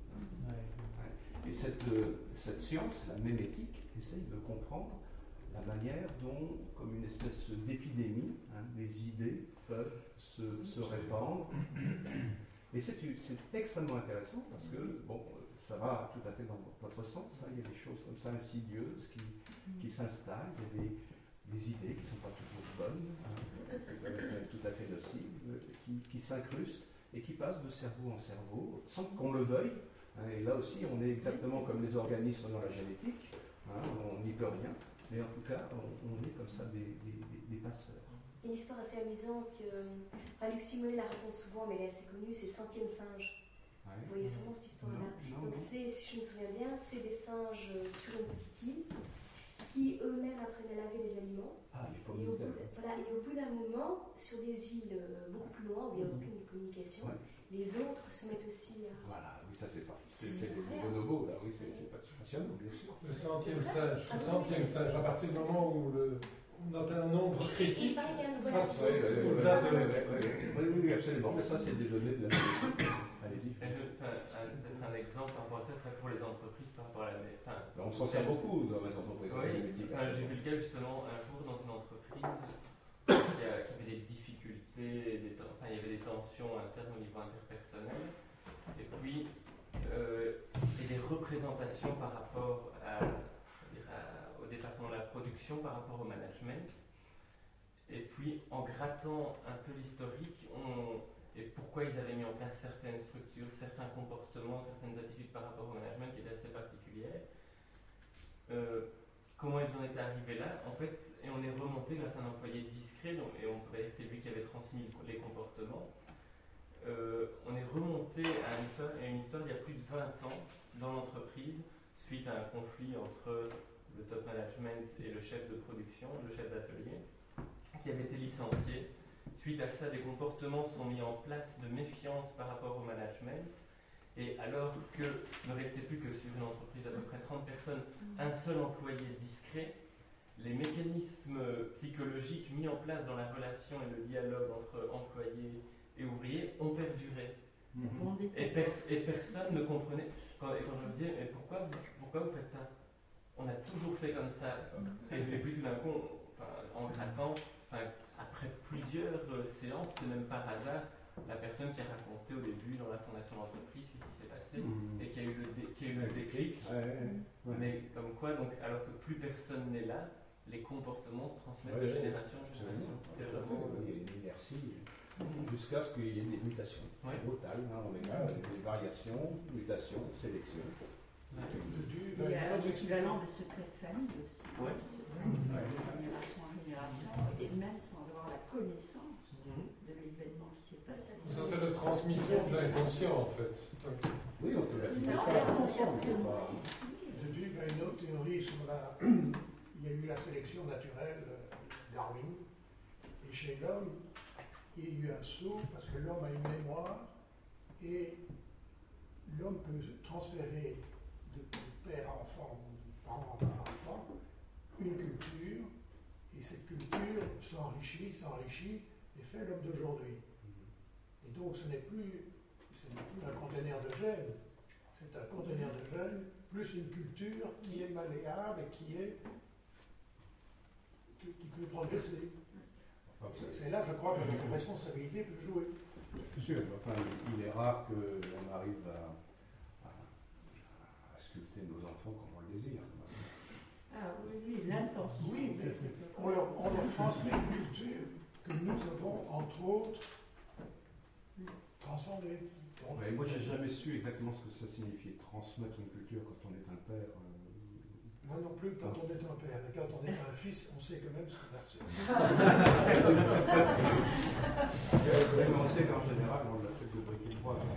[SPEAKER 1] Et cette, euh, cette science, la mémétique, essaye de comprendre la manière dont, comme une espèce d'épidémie, hein, des idées peuvent se, se répandre. Et c'est, c'est extrêmement intéressant parce que, bon, ça va tout à fait dans votre sens, hein, il y a des choses comme ça insidieuses qui, qui s'installent, il y a des, des idées qui ne sont pas toujours bonnes, hein, même tout à fait nocives, qui, qui s'incrustent et qui passent de cerveau en cerveau, sans qu'on le veuille. Et là aussi, on est exactement comme les organismes dans la génétique, hein, on n'y peut rien, mais en tout cas, on, on est comme ça des, des, des passeurs.
[SPEAKER 11] Une histoire assez amusante que enfin, Luc Simonet la raconte souvent, mais elle est assez connue, c'est Centième singe. Ouais. Vous voyez sûrement cette histoire-là. Non, non, Donc, non. C'est, si je me souviens bien, c'est des singes sur une petite île qui eux-mêmes apprennent à laver des aliments.
[SPEAKER 1] Ah, et,
[SPEAKER 11] et, au bout voilà, et au bout d'un moment, sur des îles beaucoup plus loin où il n'y a aucune communication, ouais. les autres se mettent aussi à.
[SPEAKER 1] Voilà, oui, ça c'est pas. C'est, c'est les bonobos, là, oui, c'est, c'est pas passionnant, bien sûr.
[SPEAKER 2] Le centième singe, le centième singe, à partir du moment où le. Dans un nombre critique, ça se fait au-delà de
[SPEAKER 1] oui, oui, absolument, mais ça c'est des données de la
[SPEAKER 10] allez-y. Enfin, peut-être un exemple par rapport à ça serait pour les entreprises par rapport à la. Enfin,
[SPEAKER 1] on s'en sert beaucoup dans les entreprises.
[SPEAKER 10] Oui, enfin, j'ai vu le cas justement un jour dans une entreprise qui, a, qui avait des difficultés, des, enfin, il y avait des tensions internes au niveau interpersonnel, et puis euh, et des représentations par rapport à. au département de la production par rapport au management. Et puis, en grattant un peu l'historique, on, et pourquoi ils avaient mis en place certaines structures, certains comportements, certaines attitudes par rapport au management qui étaient assez particulières, euh, comment ils en étaient arrivés là, en fait, et on est remonté grâce à un employé discret, donc, et on pourrait dire que c'est lui qui avait transmis les comportements, euh, on est remonté à une, histoire, à une histoire il y a plus de vingt ans dans l'entreprise, suite à un conflit entre le top management et le chef de production, le chef d'atelier, qui avait été licencié. Suite à ça, des comportements sont mis en place de méfiance par rapport au management. Et alors que ne restait plus que sur une entreprise d'à peu près trente personnes, un seul employé discret, les mécanismes psychologiques mis en place dans la relation et le dialogue entre employés et ouvriers ont perduré. Mm-hmm. Et, pers- et personne ne comprenait. Quand, et quand je me disais, mais pourquoi vous, pourquoi vous faites ça ? On a toujours fait comme ça. Et, et puis tout d'un coup, enfin, en grattant, enfin, après plusieurs euh, séances, c'est même par hasard, la personne qui a raconté au début dans la fondation de l'entreprise ce qui s'est passé mmh. et qui a eu le, dé, qui a eu le déclic. Ouais, ouais, ouais. Mais comme quoi, donc, alors que plus personne n'est là, les comportements se transmettent ouais, de génération en génération.
[SPEAKER 1] C'est vraiment... Il y a une inertie jusqu'à ce qu'il y ait des mutations ouais. brutales. Hein, on est là, des variations, mutations, sélections.
[SPEAKER 4] Il y a l'équivalent des secrets de famille aussi, ouais. de génération en génération, et même sans avoir la connaissance mm-hmm. de l'événement qui s'est passé.
[SPEAKER 2] Ça, c'est la transmission de l'inconscient, en fait.
[SPEAKER 1] Oui, on peut l'appeler ça, l'inconscient.
[SPEAKER 5] J'ai vu une autre théorie sur la... Il y a eu la sélection naturelle, Darwin, et chez l'homme, il y a eu un saut, parce que l'homme a une mémoire, et l'homme peut transférer de père à enfant ou de parent à enfant une culture, et cette culture s'enrichit, s'enrichit et fait l'homme d'aujourd'hui. Et donc ce n'est plus, ce n'est plus un conteneur de gènes, c'est un conteneur de gènes plus une culture qui est malléable et qui est qui, qui peut progresser. C'est, c'est là, je crois, que la responsabilité peut jouer.
[SPEAKER 1] C'est sûr, enfin, il est rare qu'on arrive à sculpter nos enfants comme on le désire.
[SPEAKER 4] Ah oui, oui, l'intention.
[SPEAKER 5] Oui, mais on leur, on leur transmet une culture que nous avons, entre autres, transcendée.
[SPEAKER 1] Ouais, moi, j'ai jamais su exactement ce que ça signifiait, transmettre une culture quand on est un père. Euh...
[SPEAKER 5] Moi non plus, quand on est un père. Et quand on est un fils, on sait quand même ce qu'on a reçu.
[SPEAKER 1] Mais on sait qu'en général, on l'a fait de briquet de bois.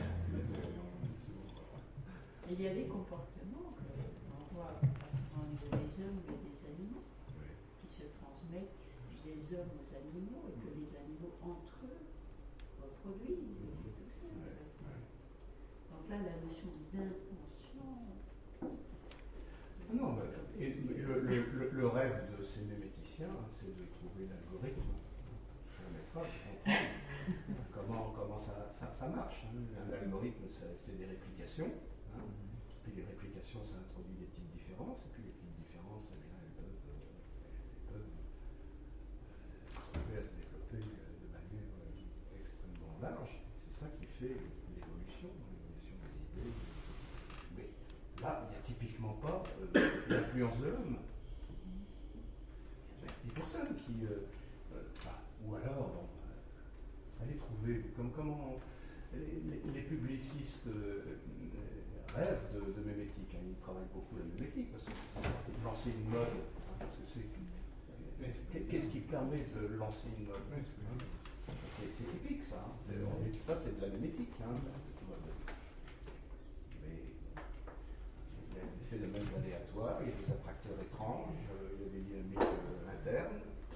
[SPEAKER 4] Il y a des comportements qu'on voit entre les hommes et des animaux qui se transmettent des hommes aux animaux et que les animaux entre eux reproduisent. C'est tout ça. Donc là, la notion d'intention.
[SPEAKER 1] Non, mais, et le, le, le, le rêve de ces méméticiens, c'est de trouver l'algorithme qui permettra de comprendre comment, comment ça, ça, ça marche. Hein. Un algorithme, c'est des réplications. Hein. Puis les réplications, ça introduit des petites différences, et puis les petites différences, eh bien, elles peuvent, euh, elles peuvent euh, trouver à se développer euh, de manière euh, extrêmement large. C'est ça qui fait l'évolution, l'évolution des idées. Mais là, il n'y a typiquement pas euh, l'influence de l'homme. Il y a des personnes qui, euh, euh, bah, ou alors, bon, euh, allez trouver, comme comment les, les, les publicistes euh, rêvent de, de mémétique, hein. Ils travaillent beaucoup la mémétique parce que c'est lancer une mode, hein, parce que c'est, qu'est-ce qui permet de lancer une mode? C'est typique ça, hein. C'est, ça c'est de la mémétique, hein, cette mode. Mais il y a des phénomènes aléatoires, il y a des attracteurs étranges, il y a des dynamiques euh, internes.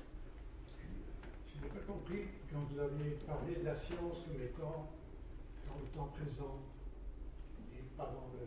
[SPEAKER 5] Je n'ai pas compris quand vous aviez parlé de la science comme étant dans le temps présent et pas dans le,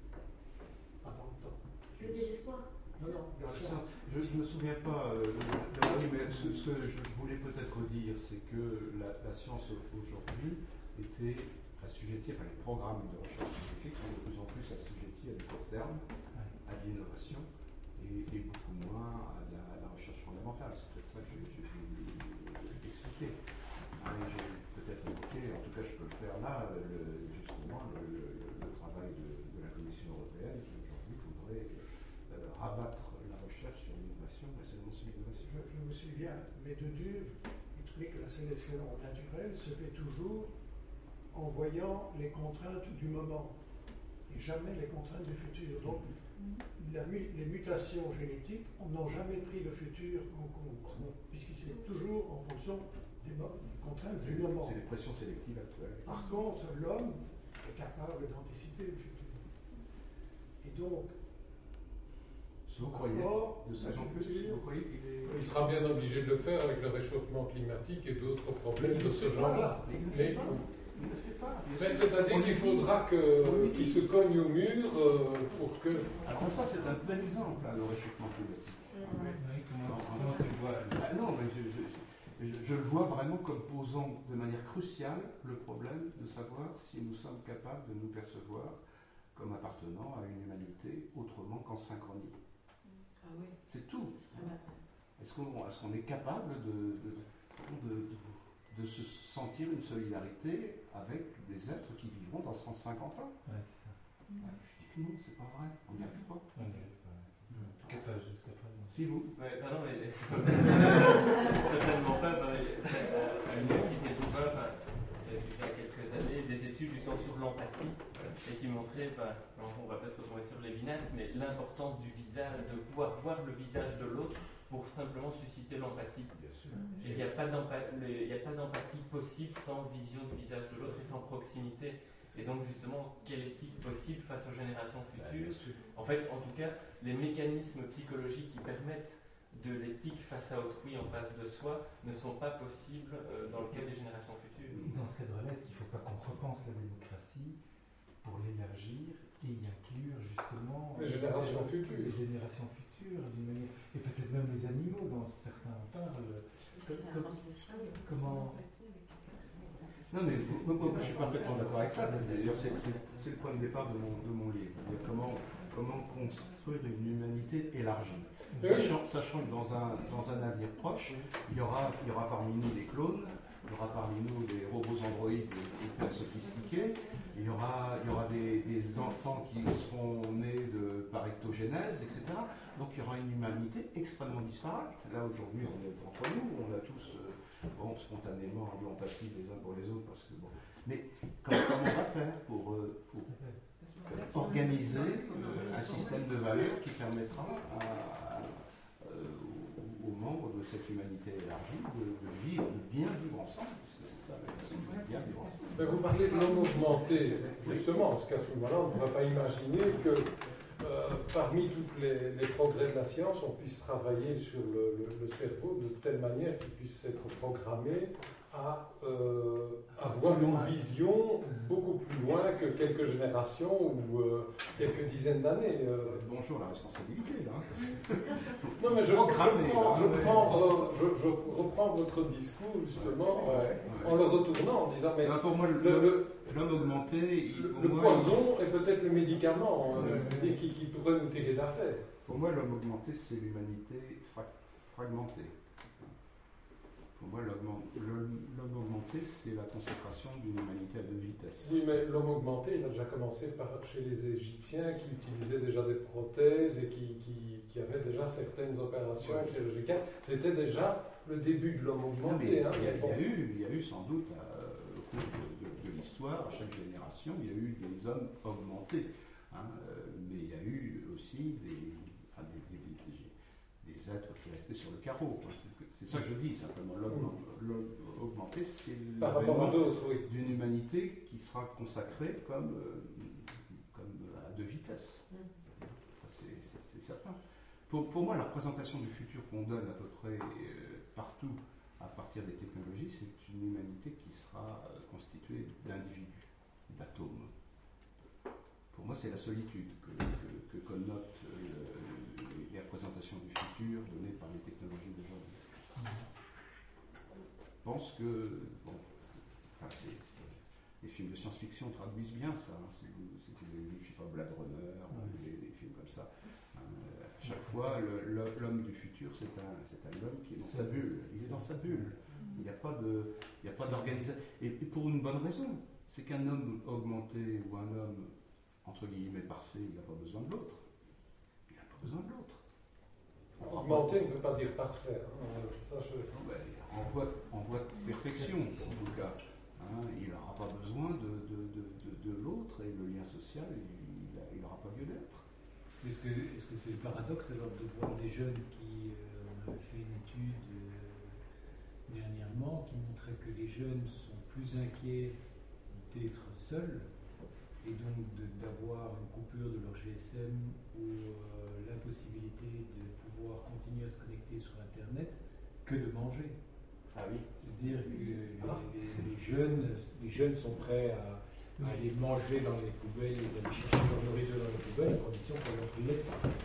[SPEAKER 5] pas dans le temps.
[SPEAKER 11] Le désespoir.
[SPEAKER 5] Non, non, la science.
[SPEAKER 1] Je ne me souviens pas, euh, de, oui, mais ce, ce que je voulais peut-être dire, c'est que la, la science aujourd'hui était assujettie, enfin les programmes de recherche scientifique sont de plus en plus assujettis à du court terme, à l'innovation et, et beaucoup moins à la, à la recherche fondamentale. C'est peut-être ça que j'ai voulu expliquer. Hein, j'ai peut-être évoqué, en tout cas je peux le faire là, le, justement le, le, le travail de, de la Commission européenne qui aujourd'hui voudrait euh, rabattre la recherche sur l'innovation et seulement sur l'innovation.
[SPEAKER 5] Je, je me souviens, mais de Duve, il trouvait que la sélection naturelle se fait toujours en voyant les contraintes du moment et jamais les contraintes du futur. Donc, la, les mutations génétiques n'ont jamais pris le futur en compte, puisqu'il c'est toujours en fonction des contraintes du moment.
[SPEAKER 1] C'est les pressions sélectives actuelles.
[SPEAKER 5] Par contre, l'homme est capable d'anticiper le futur. Et donc,
[SPEAKER 1] vous croyez, de plus en plus, vous croyez qu'il est...
[SPEAKER 2] Il sera bien obligé de le faire avec le réchauffement climatique et d'autres problèmes de ce genre-là.
[SPEAKER 1] Mais il ne le fait pas. Il ne le fait pas.
[SPEAKER 2] C'est-à-dire qu'il faudra que, qu'il se cogne au mur euh, pour que...
[SPEAKER 1] Alors ça, c'est un bel exemple, là, le réchauffement climatique.
[SPEAKER 3] Oui, comment tu le vois?
[SPEAKER 1] Ah, non, mais je, je, je, je le vois vraiment comme posant de manière cruciale le problème de savoir si nous sommes capables de nous percevoir comme appartenant à une humanité autrement qu'en synchronie.
[SPEAKER 4] Ah oui.
[SPEAKER 1] C'est tout. Est-ce qu'on est, qu'on est capable de, de, de, de, de se sentir une solidarité avec des êtres qui vivront dans cent cinquante ans?
[SPEAKER 3] Ouais, c'est ça.
[SPEAKER 1] Ouais, je dis que non, c'est pas vrai. On n'y arrive pas.
[SPEAKER 3] On n'y arrive pas. En tout cas, pas jusqu'à présent.
[SPEAKER 1] Si vous.
[SPEAKER 10] Ouais, bah non, mais. Certainement pas. Bah, à l'université de Louvain, enfin, il y a quelques années, des études justement sur l'empathie et qui montraient, enfin, on va peut-être retomber sur Lévinas, mais l'importance du visage, de pouvoir voir le visage de l'autre pour simplement susciter l'empathie. Il n'y a pas d'empathie possible sans vision du visage de l'autre et sans proximité. Et donc justement, quelle éthique possible face aux générations futures? En fait, en tout cas, les mécanismes psychologiques qui permettent de l'éthique face à autrui, en face de soi, ne sont pas possibles euh, dans le cas des générations futures.
[SPEAKER 3] Dans ce cadre-là, est-ce qu'il ne faut pas qu'on repense la démocratie pour l'élargir et y inclure justement
[SPEAKER 2] les générations futures,
[SPEAKER 3] les générations futures d'une manière, et peut-être même les animaux dans certains parlent. Comment?
[SPEAKER 1] Non mais moi, moi, je suis parfaitement d'accord avec ça. D'ailleurs, c'est le point de départ de mon, de mon livre. Comment, comment construire une humanité élargie, sachant, sachant que dans un, dans un avenir proche, il y aura, il y aura parmi nous des clones. Il y aura parmi nous des robots androïdes hyper sophistiqués, il y aura, il y aura des, des enfants qui seront nés de, par ectogénèse, et cetera. Donc il y aura une humanité extrêmement disparate. Là aujourd'hui on est entre nous, on a tous euh, bon, spontanément de l'empathie les uns pour les autres, parce que bon. Mais comment, comment on va faire pour, euh, pour organiser euh, un système de valeurs qui permettra à, euh, aux membres de cette humanité élargie de, de vivre, de bien vivre ensemble, parce que c'est ça la question, de bien vivre ensemble.
[SPEAKER 2] Mais vous parlez de l'homme augmenté, justement, parce qu'à ce moment-là, on ne pourrait pas imaginer que euh, parmi tous les, les progrès de la science, on puisse travailler sur le, le, le cerveau de telle manière qu'il puisse être programmé à euh, avoir une vision beaucoup plus loin que quelques générations ou euh, quelques dizaines d'années. Euh.
[SPEAKER 1] Bonjour la responsabilité, là.
[SPEAKER 2] Non, mais je, je, prends, je, prends, euh, je, je reprends votre discours, justement, euh, ouais, ouais. en le retournant, en disant, mais
[SPEAKER 1] non, pour moi,
[SPEAKER 2] le, le,
[SPEAKER 1] l'homme augmenté...
[SPEAKER 2] Le, le moi, poison il... est peut-être le médicament ouais. euh, qui, qui pourrait nous tirer d'affaire.
[SPEAKER 1] Pour moi, l'homme augmenté, c'est l'humanité fra fragmentée. Pour moi, l'homme augmenté, c'est la consécration d'une humanité à deux vitesses.
[SPEAKER 2] Oui, mais l'homme augmenté, il a déjà commencé par, chez les Égyptiens qui utilisaient déjà des prothèses et qui, qui, qui avaient déjà certaines opérations ouais. chirurgicales. C'était déjà le début de l'homme augmenté.
[SPEAKER 1] Non,
[SPEAKER 2] hein,
[SPEAKER 1] il, y a,
[SPEAKER 2] bon.
[SPEAKER 1] il, y a eu, il y a eu sans doute, euh, au cours de, de, de l'histoire, à chaque génération, il y a eu des hommes augmentés. Hein, euh, mais il y a eu aussi des, enfin, des, des, des, des êtres qui restaient sur le carreau. C'est ça que je dis, simplement. L'homme augmenté, c'est l'avènement
[SPEAKER 2] oui.
[SPEAKER 1] d'une humanité qui sera consacrée comme, euh, comme à deux vitesses. Mm. Ça, c'est certain. Pour, pour moi, la représentation du futur qu'on donne à peu près euh, partout à partir des technologies, c'est une humanité qui sera euh, constituée d'individus, d'atomes. Pour moi, c'est la solitude que, que, que connotent euh, les représentations du futur données par les technologies d'aujourd'hui. Je pense que bon, enfin, c'est, les films de science-fiction traduisent bien ça. Hein, si vous, si vous avez vu, je sais pas, Blade Runner, ouais. des, des films comme ça. Hein, à chaque fois, l'homme du futur, c'est un, c'est un homme qui est dans sa bulle. Il est dans sa bulle. Il n'y a pas de, il n'y a pas d'organisation. Et, et pour une bonne raison, c'est qu'un homme augmenté ou un homme entre guillemets parfait, il n'a pas besoin de l'autre. Il n'a pas besoin de l'autre.
[SPEAKER 2] Augmenté ne veut pas dire parfait. Hein. Ça, je...
[SPEAKER 1] non, ben, en, voie, en voie de perfection, en tout cas. Hein, il n'aura pas besoin de, de, de, de, de l'autre et le lien social, il n'aura pas lieu d'être.
[SPEAKER 12] Est-ce que est-ce que c'est le paradoxe alors de voir les jeunes qui euh, ont fait une étude euh, dernièrement qui montrait que les jeunes sont plus inquiets d'être seuls et donc d'avoir une coupure de leur G S M ou euh, l'impossibilité de pouvoir continuer à se connecter sur Internet que de manger.
[SPEAKER 1] Ah oui.
[SPEAKER 12] C'est-à-dire que les, les, les, jeunes, les jeunes sont prêts à, à aller manger dans les poubelles et d'aller chercher leur nourriture dans les poubelles à condition qu'on leur laisse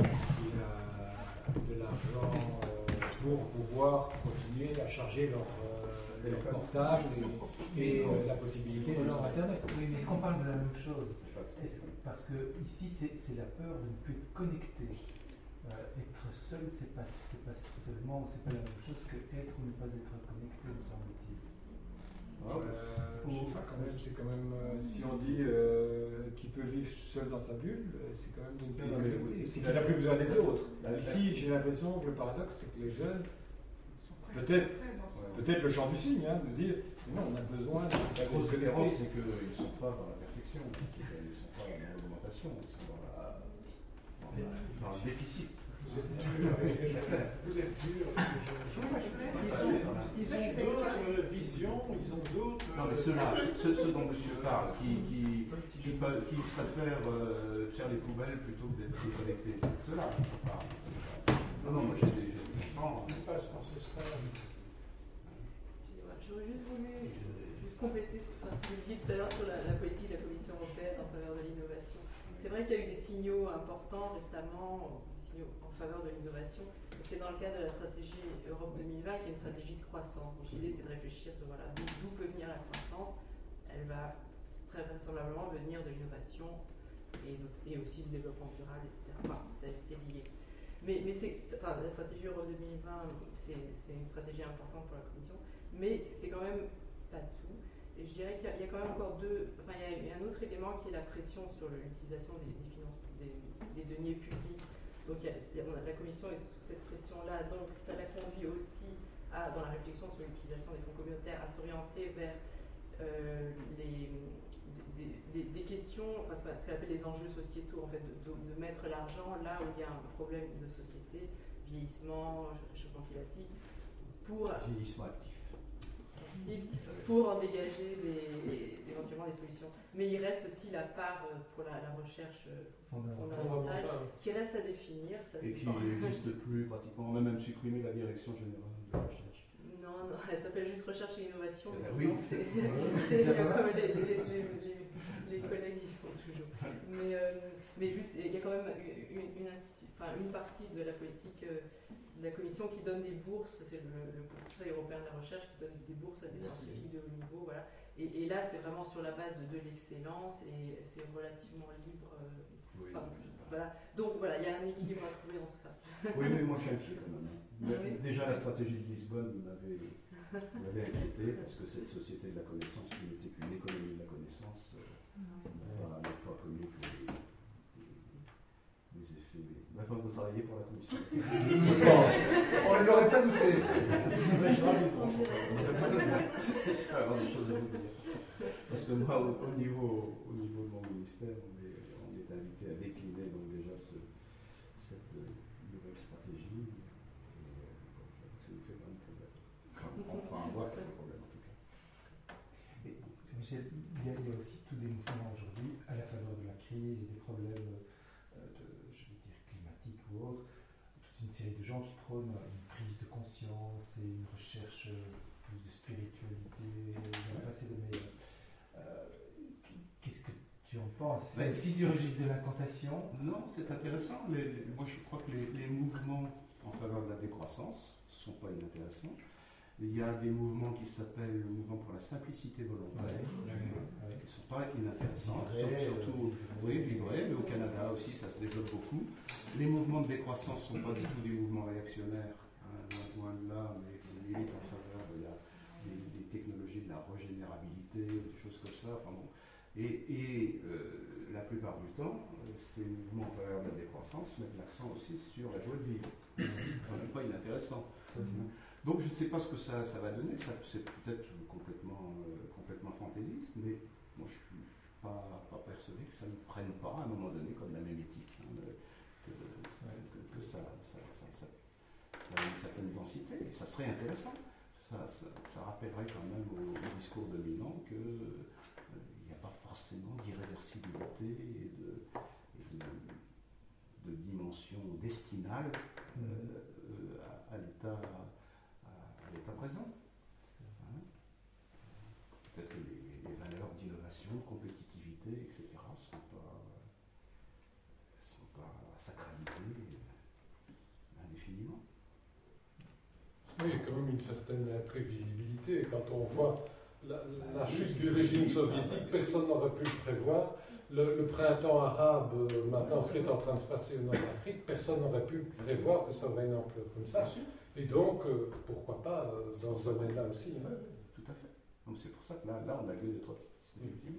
[SPEAKER 12] de l'argent euh, pour pouvoir continuer à charger leur, euh, leur portable et, et euh, la possibilité de sur Internet.
[SPEAKER 3] Oui, mais est-ce qu'on parle de la même chose? Parce que ici, c'est la peur de ne plus être connecté. Euh, être seul, c'est pas, pas seulement, c'est pas la même chose que être ou ne pas être connecté, me semble-t-il.
[SPEAKER 12] Oh, euh, je sais pas, quand même, c'est quand même, euh, si on dit euh, qu'il peut vivre seul dans sa bulle, c'est quand même une priorité. C'est qu'il n'a plus besoin des autres. Ici, j'ai l'impression que le paradoxe, c'est que les jeunes, peut-être peut-être le champ du signe, hein, de dire, non, on a besoin de
[SPEAKER 1] la grosse différence, c'est qu'ils ne sont pas dans la perfection, ils ne sont pas dans l'augmentation, ils sont dans, la, dans, la, dans le déficit.
[SPEAKER 5] Vous êtes dur, vous êtes dur. Ils ont, ils ont d'autres visions, ils ont d'autres.
[SPEAKER 1] Non, mais ceux-là, ceux, ceux dont monsieur parle, qui, qui, qui, qui préfèrent euh, faire les poubelles plutôt que d'être connectés, c'est ceux-là que je parle. Non, non, moi j'ai des.
[SPEAKER 5] Non, on passe par ce stade.
[SPEAKER 13] Excusez-moi, j'aurais juste voulu juste compléter ce que vous disiez tout à l'heure sur la, la politique de la Commission européenne en faveur de l'innovation. C'est vrai qu'il y a eu des signaux importants récemment, des signaux en faveur de l'innovation. C'est dans le cadre de la stratégie Europe deux mille vingt qui est une stratégie de croissance. Donc l'idée c'est de réfléchir sur voilà, d'où peut venir la croissance. Elle va très vraisemblablement venir de l'innovation et, et aussi du développement durable, et cetera. Enfin, c'est lié. Mais, mais enfin, la stratégie Europe deux mille vingt, c'est une stratégie importante pour la Commission, mais c'est quand même pas tout. Et je dirais qu'il y, y a quand même encore deux. Enfin, il y, y a un autre élément qui est la pression sur l'utilisation des, des finances, des, des deniers publics Donc il y a, la Commission est sous cette pression-là, donc ça la conduit aussi, à, dans la réflexion sur l'utilisation des fonds communautaires, à s'orienter vers euh, les, des, des, des questions, enfin, ce qu'on appelle les enjeux sociétaux, en fait, de, de, de mettre l'argent là où il y a un problème de société, vieillissement, réchauffement climatique, pour...
[SPEAKER 1] Vieillissement actif.
[SPEAKER 13] pour en dégager des, éventuellement des solutions. Mais il reste aussi la part pour la, la recherche fondamentale qui reste à définir. Ça,
[SPEAKER 1] et qui n'existe plus pratiquement. On a même supprimé la direction générale de la recherche.
[SPEAKER 13] Non, non, elle s'appelle juste recherche et innovation, mais
[SPEAKER 1] oui.
[SPEAKER 13] sinon c'est comme les, les, les, les, les collègues y sont toujours. Mais, euh, mais juste, il y a quand même une, une, institut, enfin, une partie de la politique euh, de la Commission qui donne des bourses, c'est le, le Conseil européen de la recherche qui donne des bourses à des scientifiques de haut niveau, voilà. Et, et là, c'est vraiment sur la base de, de l'excellence et c'est relativement libre. Euh,
[SPEAKER 1] oui.
[SPEAKER 13] Enfin, voilà. Donc voilà, il y a un équilibre à trouver dans tout ça.
[SPEAKER 1] Oui, mais moi je suis inquiet quand même. Oui. Déjà, la stratégie de Lisbonne m'avait inquiété parce que cette société de la connaissance qui n'était qu'une économie de la connaissance n'a euh, pas connu que les, les effets. Bref, vous travaillez pour la commission.
[SPEAKER 3] On ne l'aurait pas douté.
[SPEAKER 1] Mais je ravis de avoir des choses à vous dire. Parce que moi, au, au, niveau, au niveau de mon ministère, on est, on est invité à décliner donc déjà ce, cette euh, nouvelle stratégie. Et euh, bon, ça nous fait vraiment problème. Enfin, moi, ça fait problème en tout cas.
[SPEAKER 3] Et, Michel, il y, a, il y a aussi tous des mouvements aujourd'hui à la faveur de la crise et des problèmes euh, de, je vais dire, climatiques ou autres. Toute une série de gens qui prônent une prise de conscience et une recherche plus de spiritualité, j'en ai passé des meilleurs. Euh, Qu'est-ce que tu en penses? C'est aussi du registre de l'incantation?
[SPEAKER 1] Non, c'est intéressant. Les, les, moi, je crois que les, les mouvements en faveur de la décroissance ne sont pas inintéressants. Il y a des mouvements qui s'appellent le mouvement pour la simplicité volontaire, ouais, ouais, ouais. qui ne sont pas inintéressants, Vivray, surtout, euh, oui, Vivray, mais au Canada aussi, ça se développe beaucoup. Les mouvements de décroissance ne sont pas du tout des mouvements réactionnaires, hein, loin de là, mais qui militent en faveur de la, des, des technologies de la régénérabilité, des choses comme ça. Enfin, bon. Et, et euh, la plupart du temps, euh, ces mouvements en faveur de la décroissance mettent l'accent aussi sur la joie de vivre. C'est quand même pas inintéressant. Mm-hmm. Donc je ne sais pas ce que ça, ça va donner, ça, c'est peut-être complètement, euh, complètement fantaisiste, mais moi je ne suis pas, pas persuadé que ça ne prenne pas à un moment donné comme la mémétique, hein, que, que, que ça, ça, ça, ça, ça a une certaine densité, et ça serait intéressant. Ça, ça, ça rappellerait quand même au, au discours dominant qu'il n'y euh, a pas forcément d'irréversibilité et de, et de, de dimension destinale euh, euh, à, à l'état l'état présent. Hein? Peut-être que les, les valeurs d'innovation, de compétitivité, et cetera ne sont pas, sont pas sacralisées indéfiniment.
[SPEAKER 2] Oui, il y a quand même une certaine imprévisibilité. Quand on voit la, la chute du régime soviétique, personne n'aurait pu le prévoir. Le, le printemps arabe, maintenant, ce qui est en train de se passer au Nord-Afrique, personne n'aurait pu prévoir que ça aurait une ampleur comme ça. Et donc, euh, pourquoi pas euh, dans ce domaine-là aussi. Hein.
[SPEAKER 1] Tout à fait. Donc c'est pour ça que là, là on a lieu d'être optimiste, effectivement.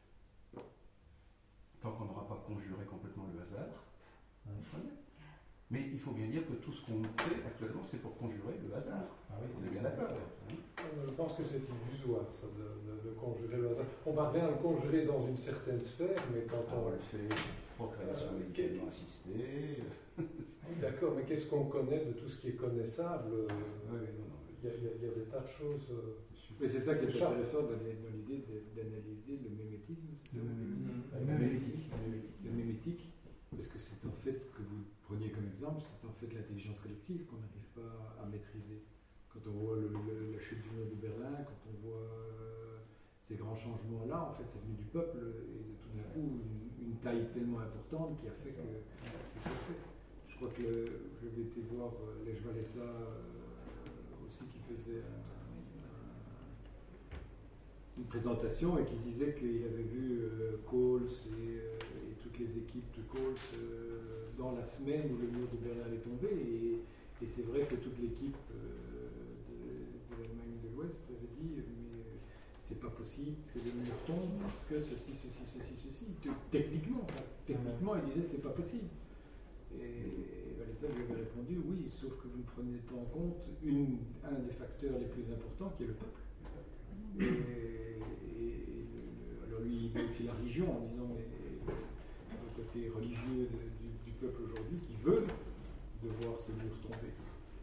[SPEAKER 1] Tant qu'on n'aura pas conjuré complètement le hasard. Hein. Mais il faut bien dire que tout ce qu'on fait actuellement, c'est pour conjurer le hasard. Ah oui, on est bien d'accord. Hein.
[SPEAKER 2] Je pense que c'est illusoire, ça, de, de, de conjurer le hasard. On parvient à le conjurer dans une certaine sphère, mais quand
[SPEAKER 1] ah,
[SPEAKER 2] on...
[SPEAKER 1] on le fait, procréation euh, médicalement assistée...
[SPEAKER 2] D'accord, mais qu'est-ce qu'on connaît de tout ce qui est connaissable?
[SPEAKER 1] Oui, non, non.
[SPEAKER 2] Il y, y, y a des tas de choses. Euh,
[SPEAKER 8] mais c'est ça qui est intéressant dans l'idée d'analyser le mémétisme.
[SPEAKER 3] Le mémétique.
[SPEAKER 8] Le mémétique. Le mémétique, parce que c'est en fait, que vous preniez comme exemple, c'est en fait l'intelligence collective qu'on n'arrive pas à maîtriser. Quand on voit le, le, la chute du mur de Berlin, quand on voit euh, ces grands changements-là, en fait, ça vient du peuple et de tout d'un coup une, une taille tellement importante qui a fait que, que c'est fait. Je crois que le, j'avais été voir euh, Lech Walesa euh, aussi qui faisait un, un, une présentation et qui disait qu'il avait vu euh, Kohls et, euh, et toutes les équipes de Kohls euh, dans la semaine où le mur de Berlin allait tomber et, et c'est vrai que toute l'équipe euh, de, de l'Allemagne de l'Ouest avait dit mais euh, c'est pas possible que le mur tombe parce que ceci, ceci, ceci, ceci. Techniquement, techniquement, il disait c'est pas possible. Et Vanessa lui avait répondu, oui, sauf que vous ne prenez pas en compte une, un des facteurs les plus importants, qui est le peuple. Et, et, et le, alors lui, il met aussi la religion en disant, mais, le côté religieux de, du, du peuple aujourd'hui qui veut de voir ce mur tomber.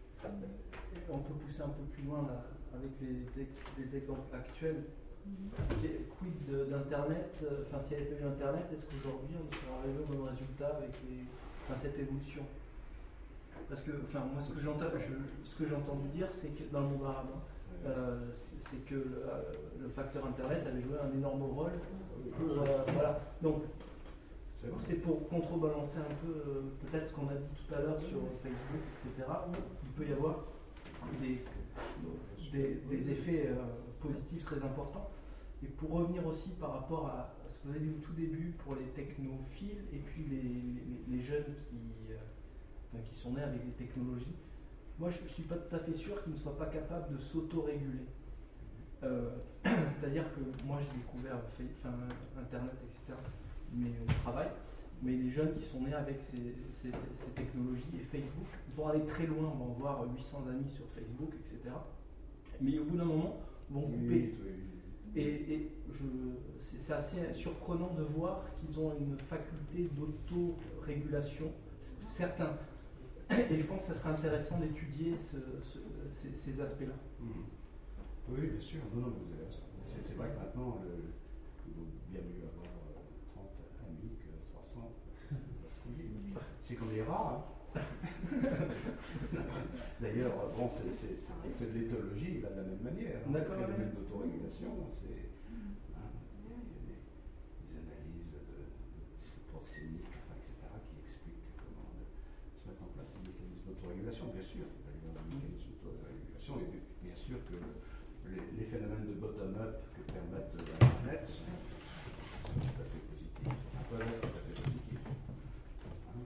[SPEAKER 6] On peut pousser un peu plus loin là, avec les, les exemples actuels. Quid d'Internet? Enfin, s'il n'y avait pas eu Internet, est-ce qu'aujourd'hui on serait arrivé au même résultat avec les, enfin, cette évolution? Parce que, enfin, moi, ce que j'ai entendu dire, c'est que dans le monde arabe, euh, c'est que le, le facteur Internet avait joué un énorme rôle. Pour, euh, voilà. Donc, c'est pour contrebalancer un peu euh, peut-être ce qu'on a dit tout à l'heure sur Facebook, et cetera. Il peut y avoir des, des, des effets euh, positifs très importants. Et pour revenir aussi par rapport à ce que vous avez dit au tout début pour les technophiles et puis les, les, les jeunes qui, euh, qui sont nés avec les technologies, moi je ne suis pas tout à fait sûr qu'ils ne soient pas capables de s'auto-réguler. Euh, C'est-à-dire que moi j'ai découvert enfin, Internet, et cetera, mais au travail, mais les jeunes qui sont nés avec ces, ces, ces technologies et Facebook vont aller très loin, vont avoir huit cents amis sur Facebook, et cetera. Mais au bout d'un moment, vont couper.
[SPEAKER 1] Oui, oui.
[SPEAKER 6] Et, et c'est assez surprenant de voir qu'ils ont une faculté d'auto-régulation, certains. Et je pense que ça serait intéressant d'étudier ce, ce, ces, ces aspects-là.
[SPEAKER 1] Mmh. Oui, bien sûr. Non, non, vous avez raison. C'est vrai que maintenant, le, il vaut bien mieux avoir trente amis que trois cents. C'est comme les rats. Hein. D'ailleurs, bon, c'est de l'éthologie, là, de la même manière. Hein. C'est le phénomène d'autorégulation. C'est, hein, il y a, il y a des, des analyses de, de proxémiques, enfin, et cetera, qui expliquent comment de, se mettre en place des mécanismes d'autorégulation. Bien sûr, il va y avoir des mécanismes d'autorégulation, et bien sûr que le, les, les phénomènes de bottom-up que permettent Internet sont, sont tout à fait positifs, enfin, peuvent être tout à fait positifs. Hein.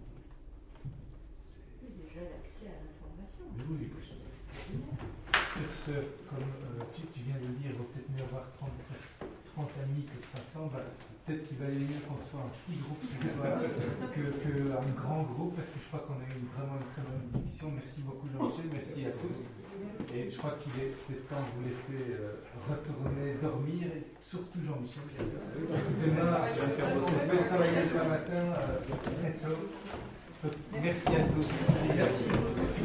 [SPEAKER 4] Déjà l'accès à l'information.
[SPEAKER 1] Mais oui,
[SPEAKER 3] sur ce, comme euh, tu, tu viens de le dire, il vaut peut-être mieux avoir trente, trente amis que trois cents, bah, peut-être qu'il valait mieux qu'on soit un petit groupe ce soir que, que un grand groupe, parce que je crois qu'on a eu vraiment une très bonne discussion. Merci beaucoup Jean-Michel, merci à tous. Et je crois qu'il est peut-être temps de vous laisser euh, retourner dormir, et surtout Jean-Michel. Demain, on fait travailler demain matin euh, très tôt. Merci à tous. Merci. Merci.